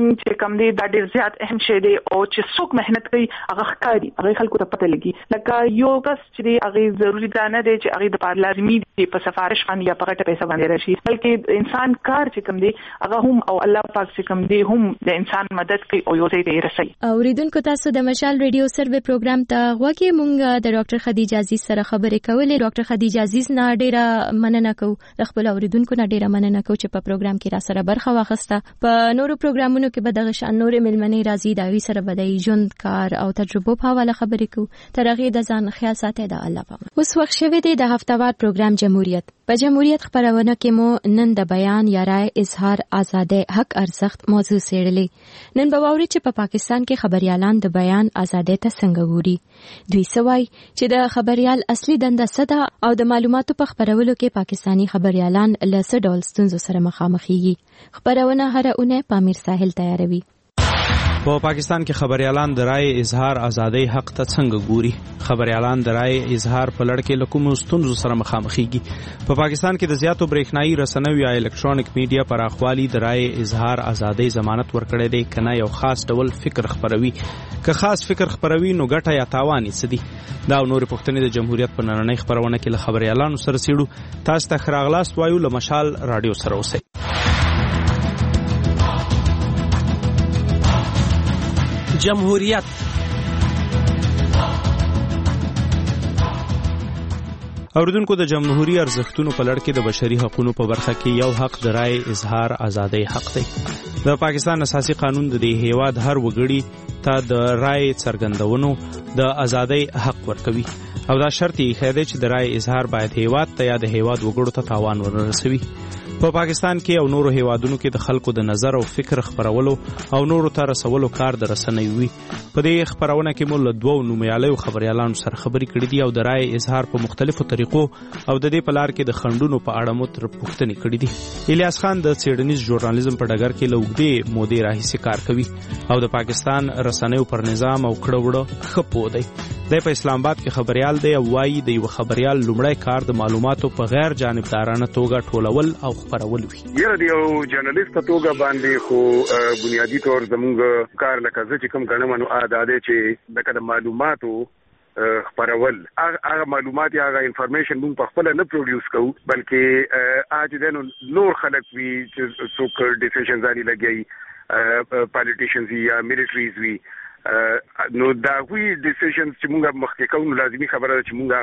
چې کم دی دا ډیر زیات اهم شی دی او چې څوک مهنت کوي هغه ښکاري هغه خلکو ته پته لګي لکه یو کس چې هغه ضروری دا نه دی چې هغه د پاره لازمي دی په سفارش باندې یا په غټه پیسې باندې راشي بلکې انسان کار چې کم دی هغه هم او الله پاک چې کم دی هم د انسان مدد کوي او یو ځای ته رسي. اوریدونکو تاسو د مشال ریډیو سروې پروګرام ته غوږی مونږ د ډاکټر خدیجه عزیز سره خبرې کولې. ډاکټر خدیجه عزیز نه ډیره مننه کوو خپل اوریدونکو نه ډیره مننه کوو چې په پروګرام کې را سره برخه واخسته. په نورو پروګرامونو کې به دغه شان نور ملمنې راځي دا وی سره بدای ژوند کار او تجربو په حواله خبرې کوو. تر هغه د ځان خیال ساتي د الله په. اوس وخت شوه دی د هفتهوار پروګرام جمهوریت. په جمهوریت خبرونه کې مو نن د بیان یا رائے اظهار ازادي حق ارزښت موضوع سیړلې. نن به واوري چې په پا پاکستان کې خبريالان د بیان ازادي ته څنګه ګوري. دوی سوای چې د خبريال اصلي دنده صدا او د معلوماتو په خبرولو کې پاکستانی خبريالان له څه ډول ستونزو سره مخامخېږي. خبرونه هر اونۍ په امیر ساحل تیاروي. په پاکستان کې خبريالان د رائے اظهار ازادي حق ته څنګه ګوري. خبريالان د رائے اظهار په لړ کې له کومو ستونزو سره مخامخېږي. په پاکستان کې د زیاتو برېښنایي رسنیو یا الکترونیک میډیا پر اخوالي د رائے اظهار ازادي ضمانت ورکړی دی کنه یو خاص ډول فکر خبروي. که خاص فکر خبروي نو ګټه یا تاوان یې څه دي؟ دا نور پوښتنې د جمهوریت په نننۍ خبرونه کې له خبريالانو سره سیړو. تاسو ته خراغلاست وایو له مشال رادیو سره اوسئ. جمهوریت اوریدونکو د جمهوریت ارزښتونو په لړ کې د بشري حقوقو په برخه کې یو حق د رائے اظهار ازادي حق دی. د پاکستان اساسي قانون د دې هیواد هر وګړي ته د رائے څرګندونو د ازادي حق ورکوي او دا شرط یې خېده چې د رائے اظهار باید هیواد ته یا د هیواد وګړو ته تاوان ونه رسوي. په پا پاکستان کې او نورو هیوادونو کې د خلکو د نظر او فکر خبرولو او نورو ته رسولو کار د رسنیو وي. په دې خبرونه کې مول دوه نومیالیو خبريالانو سره خبرې کړې دي او د رائے اظهار په مختلفو طریقو او د دې په لار کې د خندونو په اړه مو تر پوښتنې کړې دي. الیاس خان د څېړنیز ژورنالیزم په ډګر کې لوګدې مودې راهیسې کار کوي او د پاکستان رسنیو پر نظام او کړه وړه ښه پوه دی. د په اسلام آباد کې خبريال دی او وايي د یو خبريال لومړی کار د معلوماتو په غیر جانبدارانه توګه ټولول او خبرول وي. یره دی یو جرنالیست په توګه باندې خو بنیادی طور زموږ کار لکه چې کوم غنمه نو عادت چې د معلوماتو خبرول هغه معلومات یا هغه انفارمیشن موږ په خپل نه پروډوس کوو بلکې اج دنو نور خلک وی چې څوک ډیسیژنز لري لګي پالیټیشنز یا ملټریز وی نو دا وی ډیسیژنز چې موږ مخکې کوو لازمي خبره ده چې موږ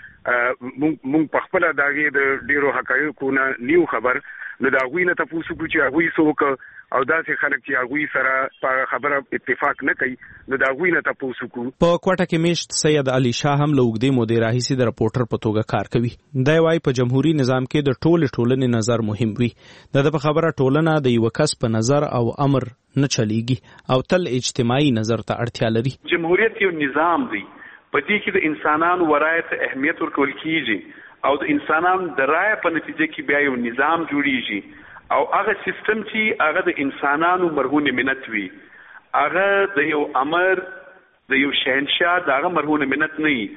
هغه موږ په خپل داګه د ډیرو حقایقو نه نیو خبر نو دا غوی نه تاسو کو چې غوی څوک او داسې خلک چې غوی سره په خبره اتفاق نه کوي نو دا غوی نه تاسو کو. په کوټه کې میشت سید علي شاه هم لوګدې مودې راهیسې د رپورټر په توګه کار کوي. دا وايي په جمهوریت نظام کې د ټول ټولنې نظر مهم وي. د په خبره ټولنه د یو کس په نظر او امر نه چلیږي او تل اجتماعي نظر ته اړتیا لري. جمهوریت یو نظام دی په دې کې د انسانانو ورایت اهمیت ورکول کیږي او د انسانانو د رائے په نتیجه کې بیا یو نظام جوړیږي او هغه سیستم چې هغه د انسانانو مرهون منت وي هغه د یو امر د یو شهنشاه د هغه مرهون منت نه وي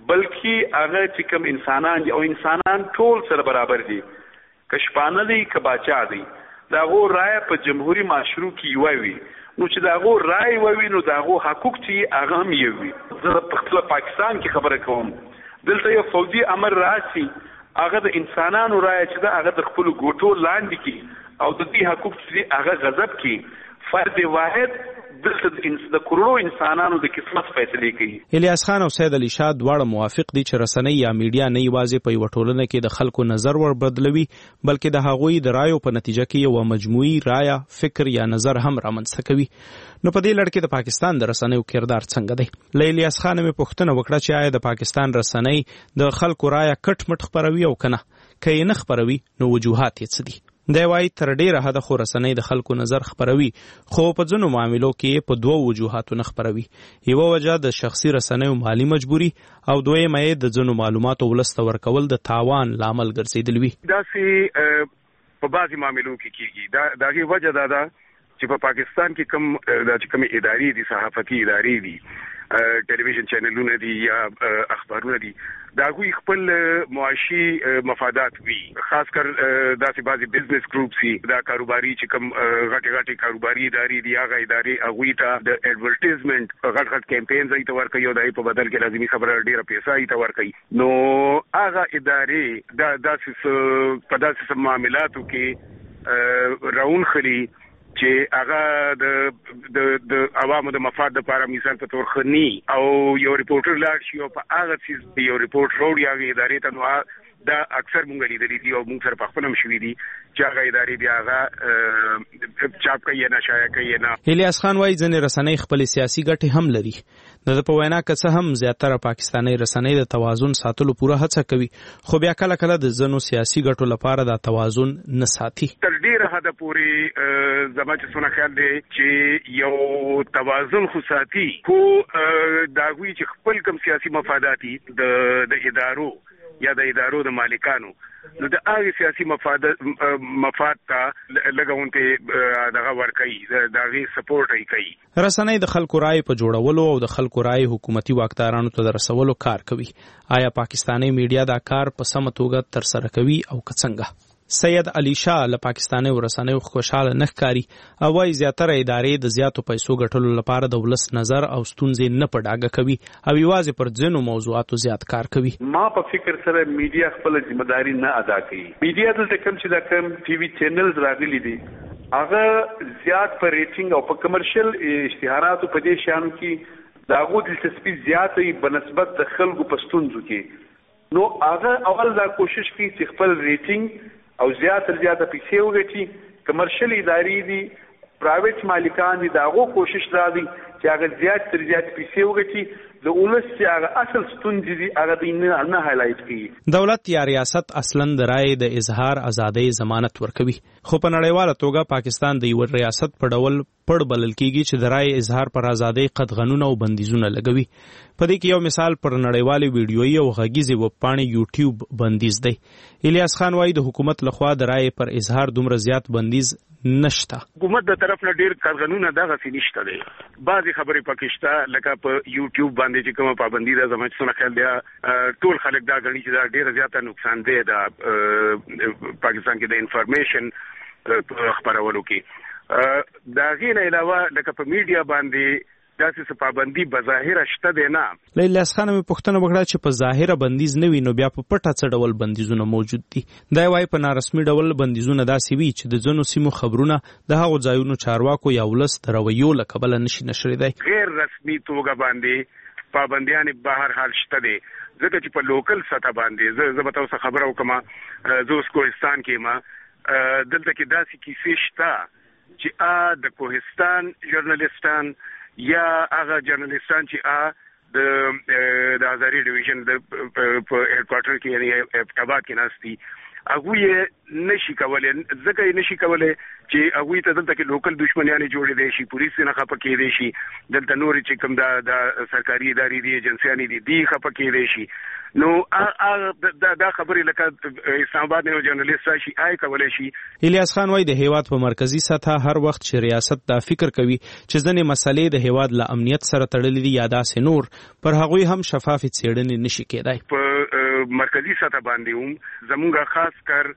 بلکې هغه چې کوم انسانان او انسانان ټول سره برابر دي کشپانه دي کباچا دي دا غو رائے په جمهوریت معاشرو کې وي نو چې دا غو رائے وي نو دا غو حقوق چې هغه هم وي. زه په خپل پاکستان کې خبره کوم دلته یو فوجي امر راسي هغه د انسانانو رائے چې دا هغه د خپل ګوټو لاندې کی او د دې حقوق چې هغه غضب کی فرد واحد دلته د کروڑو انسانانو د قسمت فیصله کوي. الیاس خان او سید علي شاه دواړه موافق دي چې رسنۍ یا میډیا نه یوازې په یو ټولنه کې د خلکو نظر ور بدلوي بلکې د هغوی د رایو په نتیجه کې یو مجموعي رایه فکر یا نظر هم رامنځته کوي. نو په دې لړ کې د پاکستان د رسنیو کردار څنګه دی؟ له الیاس خان مې پوښتنه وکړه چې آیا د پاکستان رسنۍ د خلکو رایه کټ مټ خبروي او کنه که یې نه خبروي نو وجوهات یې څه دي؟ دی وايي تر ډیره حده خو رسنۍ د خلکو نظر خبروي خو په ځینو معاملو کې په دوه وجوهاتو نه خبروي. یوه وجه د شخصي رسنیو مالی مجبوري او دویمه یې د ځینو معلوماتو ولسته ورکول د تاوان لامل ګرځېدل وي. داسې په بعضې معاملو کې کېږي دا د هغې وجه دا ده چې په پاکستان کې کوم د کوم ادارې دي صحافتي ادارې دي ټلویزیون چینلونه دي یا اخبارونه دي دا غوي خپل معاشي مفادات وي خاص کر داسې بعضي بزنس ګروپس دي دا کاروباري چې کوم غټي غټي کاروباري ادارې دي هغه ادارې هغه ته د ایڈورټایزمنت غټ غټ کمپاینز ای ته ورکوي او دای په بدل کې لازمي خبره ډیره پیسې ای ته ورکوي نو هغه ادارې دا داسې په داسې معاملاتو کې راون خلی چې هغه د د د عوامو د مفاد لپاره مثال په تور خني او یو ریپورټر لاړ شي او په هغه څه یو ریپورت وروړي هغه ادارې ته نو دا اکثر مونږ لیدلې دي او مونږ سره په خپل هم شوې دي چې هغه ادارې بیا هغه چاپ کوي نه شایع کوي نه. الیاس خان وايي ځینې رسنۍ خپل سیاسي ګټې هم لري. د په وینا که څه هم زیاتره پاکستاني رسنۍ د توازن ساتلو پوره هڅه کوي خو بیا کله کله د ځینو سیاسي ګټو لپاره د توازن نه ساتي. تر ډیره حد پورې زما چې څونه خیال دی چې یو توازن خو ساتي خو دا غوي چې خپل کوم سیاسي مفادات د د ادارو یا د ادارو د مالکانو نو د هغه سیاسي مفاد مفاد ته لګونته دغه ورکړي د هغه سپورټ کوي. رسنۍ د خلکو رائے په جوړولو او د خلکو رائے حکومتي واکدارانو ته رسولو کار کوي. آیا پاکستاني میډیا دا کار په سمه توګه تر سره کوي او که څنګه؟ سید علی شاه له پاکستاني ورسنیو خوشاله نه ښکاري او وايي زیاتره ادارې د زیاتو پیسو ګټلو لپاره د ولس نظر او ستونزې نه پډاګه کوي او یوازې پر ځینو موضوعاتو زیات کار کوي. ما په فکر سره میډیا خپل ځمېداري نه ادا کوي. میډیا دلته کوم چې دا کوم ټي وي چینلز راغلي دي هغه زیات په ریټینګ او په کمرشل اشتهاراتو په دې شانو کې دا غو دلچسپي زیاتې بنسبت د خلکو په ستونزو کې نو هغه اول دا کوشش کوي چې خپل ریټینګ او زیات تر زیاته پیسې وګټي. کمرشل ادارې دي پرایویټ مالکان دي داغو کوشش را دي چې هغه زیات تر زیات پیسې وګټي د ولس چې هغه اصل ستونزې دي هغه دې نه هایلایټ کړي. دولت یا ریاست اصلا د رائے د اظهار ازادۍ ضمانت ورکوي خو په نړیواله توګه پاکستان د یو ریاست په ډول پړ بلل کیږي چې د رائے اظهار پر ازادۍ قدغنونه او بندیزونه لګوي. په دې کې یو مثال پر نړیوالې ویډیويي او غږیزې وبپاڼې یوټیوب بندیز دی. الیاس خان وايي د حکومت لخوا د رائے پر اظهار دومره زیات بندیز نشته. حکومت د طرف نه ډیر قدغنونه دغه څه نشته دی. بعضی خبرې پکښتا لکه په یوټیوب باندې چې کومه پابندي ده زموږ څخه خیال دی ټول خلک دا غني چې دا ډیر زیاته نقصان دی د پاکستان کې د انفارمیشن خبرولو کې. دا غیر علاوه لکه په میډیا باندې داسې څه پابندي بظاهره شته دی نه. له الیاس خان مې پوښتنه وکړه چې په ظاهره بندیز نه وي نو بیا په پټه څه ډول بندیزونه موجود دي. دا وايي په نارسمي ډول بندیزونه داسې وي چې د ځینو سیمو خبرونه د هغو ځایونو چارواکو یا ولس د رویو له کبله نشي نشریدای. غیر رسمي توګه باندې پابندیان بهر حال شته دي ځکه چې په لوکل سطح باندې زه زه به تاسو خبره وکم زه اوس کوهستان کې ما دلته کې داسې کیسې شته چې ا د کوهستان ژورنالیستان یا هغه جرنالستان چې ا د د ازاري ډیویژن د په هډکوارټر کې یعنی ابتابات کې ناشتي هغه یې نشي کولای ځکه یې نشي کولای چې هغه ته دلته کې لوکل دښمنیانه جوړې دي شي پولیس نه خپه کې دي شي دلته نور چې کوم دا د سرکاري ادارې دي ایجنسیانې دي دی خپه کې دي شي نو دا دا خبرې لکه اسلام آباد نه جرنالیست راشي آی کولای شي. الیاس خان وايي د هیواد په مرکزی سطح هر وخت چې ریاست دا فکر کوي چې ځنې مسلې د هیواد له امنیت سره تړلې دي یا داسې نور پر هغوی هم شفاف څېړنې نشي کېدای. په مرکزی سطح باندې هم زموږه خاص کر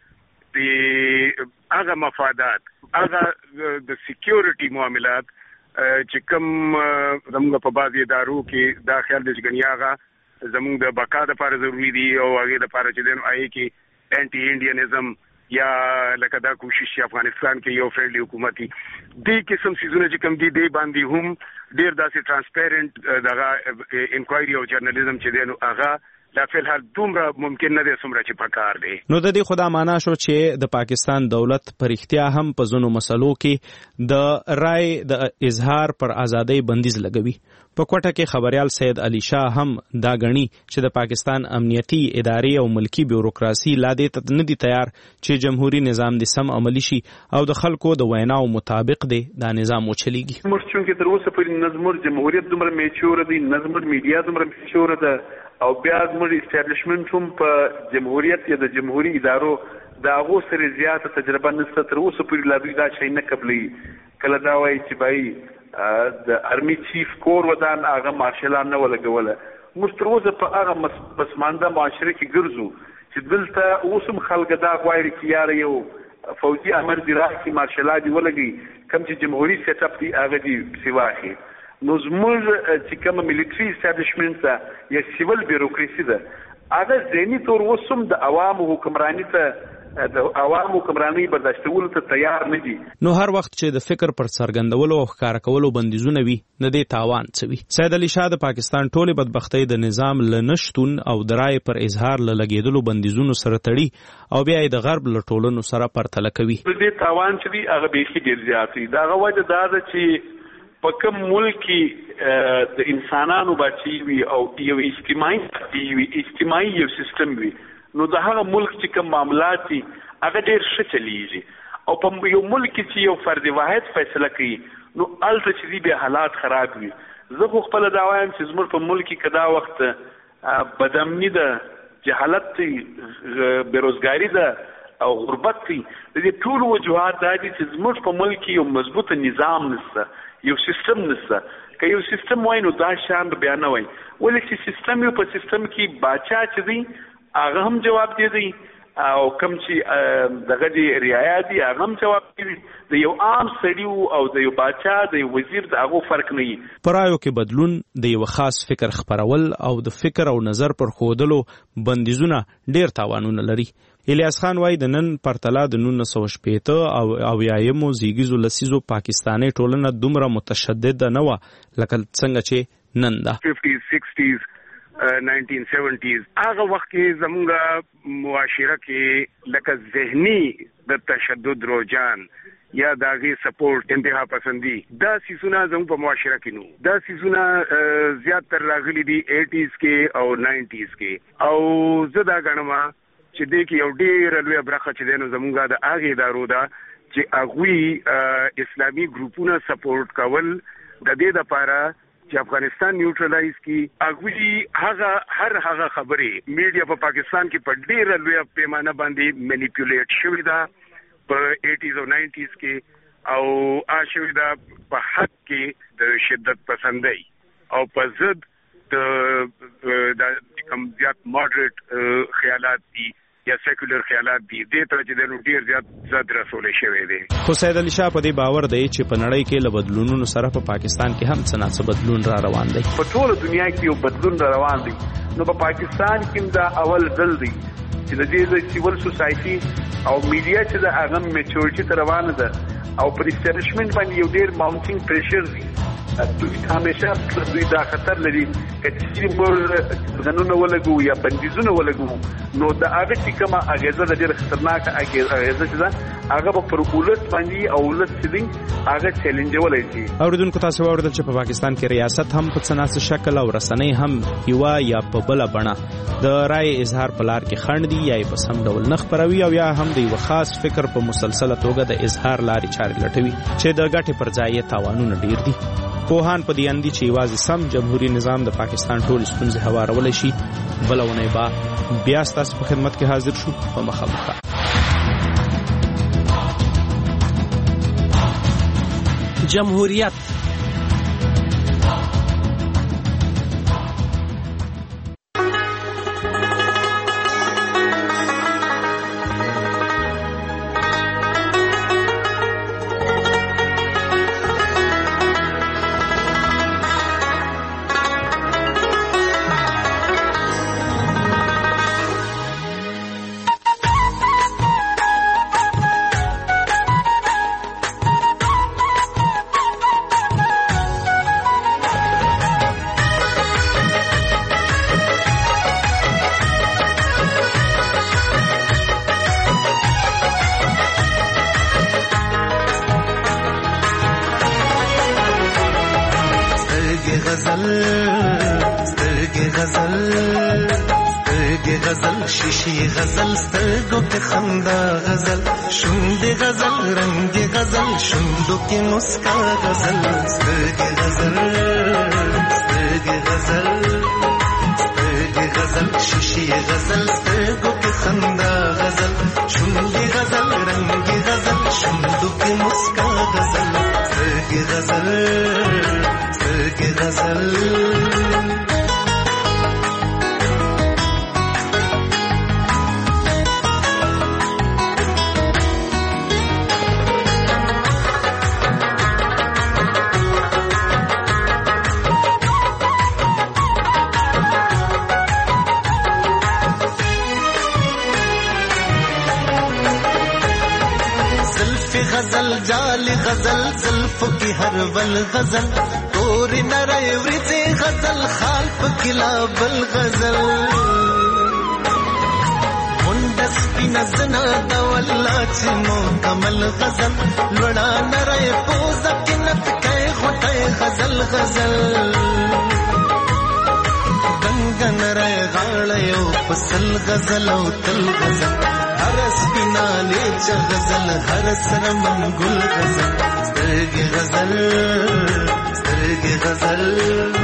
د هغه مفادات هغه د سکیورټي معاملات چې کوم زموږ په بعضي ادارو کې دا خیال د جګنیاغه زموږ د بقا لپاره ضروری دي او هغه لپاره چې دنه آی کې انټي انډینیزم یا لکه دا کوشش افغانستان کې یو فرندلی حکومتي دې قسم سيزونه چې کوم دي دی باندې هم ډیر داسې ترانسپیرنت دغه انکوایري او جرنالیزم چې دنه هغه لا فلحال دومره ممکن نه دی څومره چې پکار دی. نو د دې خدا معنا شو چې د پاکستان دولت پر اختیا هم په ځینو مسلو کې د رائے د اظهار پر ازادۍ بندیز لګوي. په کوټه کې خبريال سید علی شاه هم دا غني چې د پاکستان امنیتي ادارې او ملکی بیوروکراسي لا دې ته نه دي تیار چې جمهوریت نظام د سم عملی شي او د خلکو د ویناو مطابق دی دا نظام وچلیږي. موږ چې تر اوسه پورې نظم جمهوریت دومره میچور دی نظم میډیا دومره میچور ده او بیا زموږ اسټابلیشمنت هم په جمهوریت یا د جمهوریت ادارو دا غو سره زیاته تجربه نشته تر اوسه پورې لا دوی دا شي نه قبلي کله دا وایي چې بای د ارمي چیف کور ودان هغه مارشلان نه ولګوله. موږ تر اوسه په هغه پسمانده معاشره کې ګرځو چې دلته اوس هم خلک دا غواړي چې یاره یو فوجي امر دی راکړي مارشلا دي ولګي کوم چې جمهوري سیټ اپ دی هغه دي سیواخي. نو زموږ چې کوم ملټري اسټابلیشمنټ ده یا سیول بیوروکراسي ده هغه ځینې تور اوس هم د عوامو حکمرانی ته د عوامو حکمرانی برداشتولو ته تیار نه دي. نو هر وخت چې د فکر پر څرګندولو او ښکاره کولو بندیزونه وي نه دې تاوان څه وي. سید علي شاه د پاکستان ټولې بدبختۍ د نظام له نشتون او د رایې پر اظهار له لګېدلو بندیزونو سره تړي او بیا یې د غرب له ټولنو سره پرتله کوي. د دې تاوان چې دی هغه بیخي ډېر زیات دی. د هغه وجه دا ده چې په کوم ملک کې د انسانانو بچي وي او یو اجتماعي وي اجتماعي یو سیستم وي نو د هغه ملک چې کوم معاملات دي هغه ډېر ښه چلیږي. او په یو ملک کې چې یو فرد واحد فیصله کوي نو هلته چې دي بیا حالات خراب وي. زه خو خپله دا وایم چې زموږ په ملک کې که دا وخت بدامني ده، جهالت دی، بېروزګاري ده او غربت دی، د دې ټولو وجوهات دا دي چې زموږ په ملک کې یو مضبوطه نظام نشته، یو سیستم نشته. که یو سیستم وای نو دا شان بیا نه وای. ولې چې سیستم یو په سیستم کې باچا چې دی هغه هم جواب دی دی او کوم چې دغه دی رعایا دی هغه هم جواب دی. د یو عام سړي او د یو باچا د یو وزیر د هغو فرق نه وي. په رایو کې بدلون، د یو خاص فکر خپرول او د فکر او نظر پر ښودلو بندیزونه ډېر تاوانونه لري. الیاس خان وایي د نن پرتله د نولس سوه شپېته او اویایمو زیږیزو لسیزو پاکستاني ټولنه دومره متشدده نه وه لکه څنګه چې نن ده. ففټیز سکسټیز ناینټین سیونټیز هغه وخت کې زمونږ معاشره کې لکه ذهني د تشدد رجحان یا د هغې سپورټ انتها پسندي دا سیزونه زموږ په معاشره کې نو. دا سیزونه زیاتر راغلي دي ایټیز کې او ناینټیز کې. او زه دا ګڼم چې دې کې یو ډېره لویه برخه چې دی نو زمونږ د هغې ادارو ده چې هغوی اسلامي ګروپونه سپورټ کول د دې دپاره چې افغانستان نیوټرلایز کی. هغوی هغه هر هغه خبرې میډیا په پاکستان کې په ډېره لویه پیمانه باندې مینیپولیټ شوې ده په ایټیز او ناینټیز کې او آ شوې ده په حق کې د شدت پسندۍ او په ضد د کم زیات ماډریټ خیالات دي یا سیکولر خیالات دي. دې ته چې د نو ډیر زیات زد رسولې شوی دی. خو سید علي شاه په دې باور دی چې په نړۍ کې له بدلونونو سره په پاکستان کې هم څه ناڅه بدلون را روان دی. په ټوله دنیا کې یو بدلون را روان دی. نو په پاکستان کې دا اول ځل دی چې د دې د سیول سوسایټي او میډیا چې د هغه میچورټي ته روانه ده او پر اسټابلیشمنټ باندې یو ډیر ماونټینګ پریشر دی. دوی همیشه دوی دا خطر لري که چې موږ قانون ولګو یا بندیزونه ولګو نو د هغه چې کومه اغیزه د ډېر خطرناکه اغیزه چې ده هغه به پر ولس باندې او ولس چې دی هغه چیلنجولی شي. اورېدونکو تاسو واورېدل چې په پاکستان کې ریاست هم په څه ناڅه شکل او رسنۍ هم یوه یا په بله بڼه د رایې اظهار په لار کې خنډ دي یا یې په سم ډول نه خپروي او یا هم د یوه خاص فکر په مسلسله توګه د اظهار لارې چارې لټوي چې د ګټې پر ځای یې تاوانونه ډېر دي. پوهان په دې اندي چې یوازې سم جمهوریت نظام د پاکستان ټول ستونزې هوارولی شي. بله اونۍ به بیا ستاسو په خدمت کې حاضر شو په مخامخ. جمهوریت غزل سترګو کې خندا غزل شونډې غزل رنگ غزل شونډو کې مسکا غزل سترګې غزل سترګې غزل سترګې غزل شیشې غزل سترګو کې خندا غزل شونډې غزل رنگ غزل شونډو کې مسکا غزل سترګې سترګې غزل سترګې غزل غزل جال غزل زلف کی ہر ول غزل توری نرے ورځې غزل خال پکلا بل غزل مندس کی نزنا د والله چې مو کمل غزل لړا نرے پوز کنت کای غټه غزل غزل دنګ نرے غاړه یو فصل غزل او تل غزل هر سپینا لیچ غزل هر سرمن گل غزل سترګې غزل سترګې غزل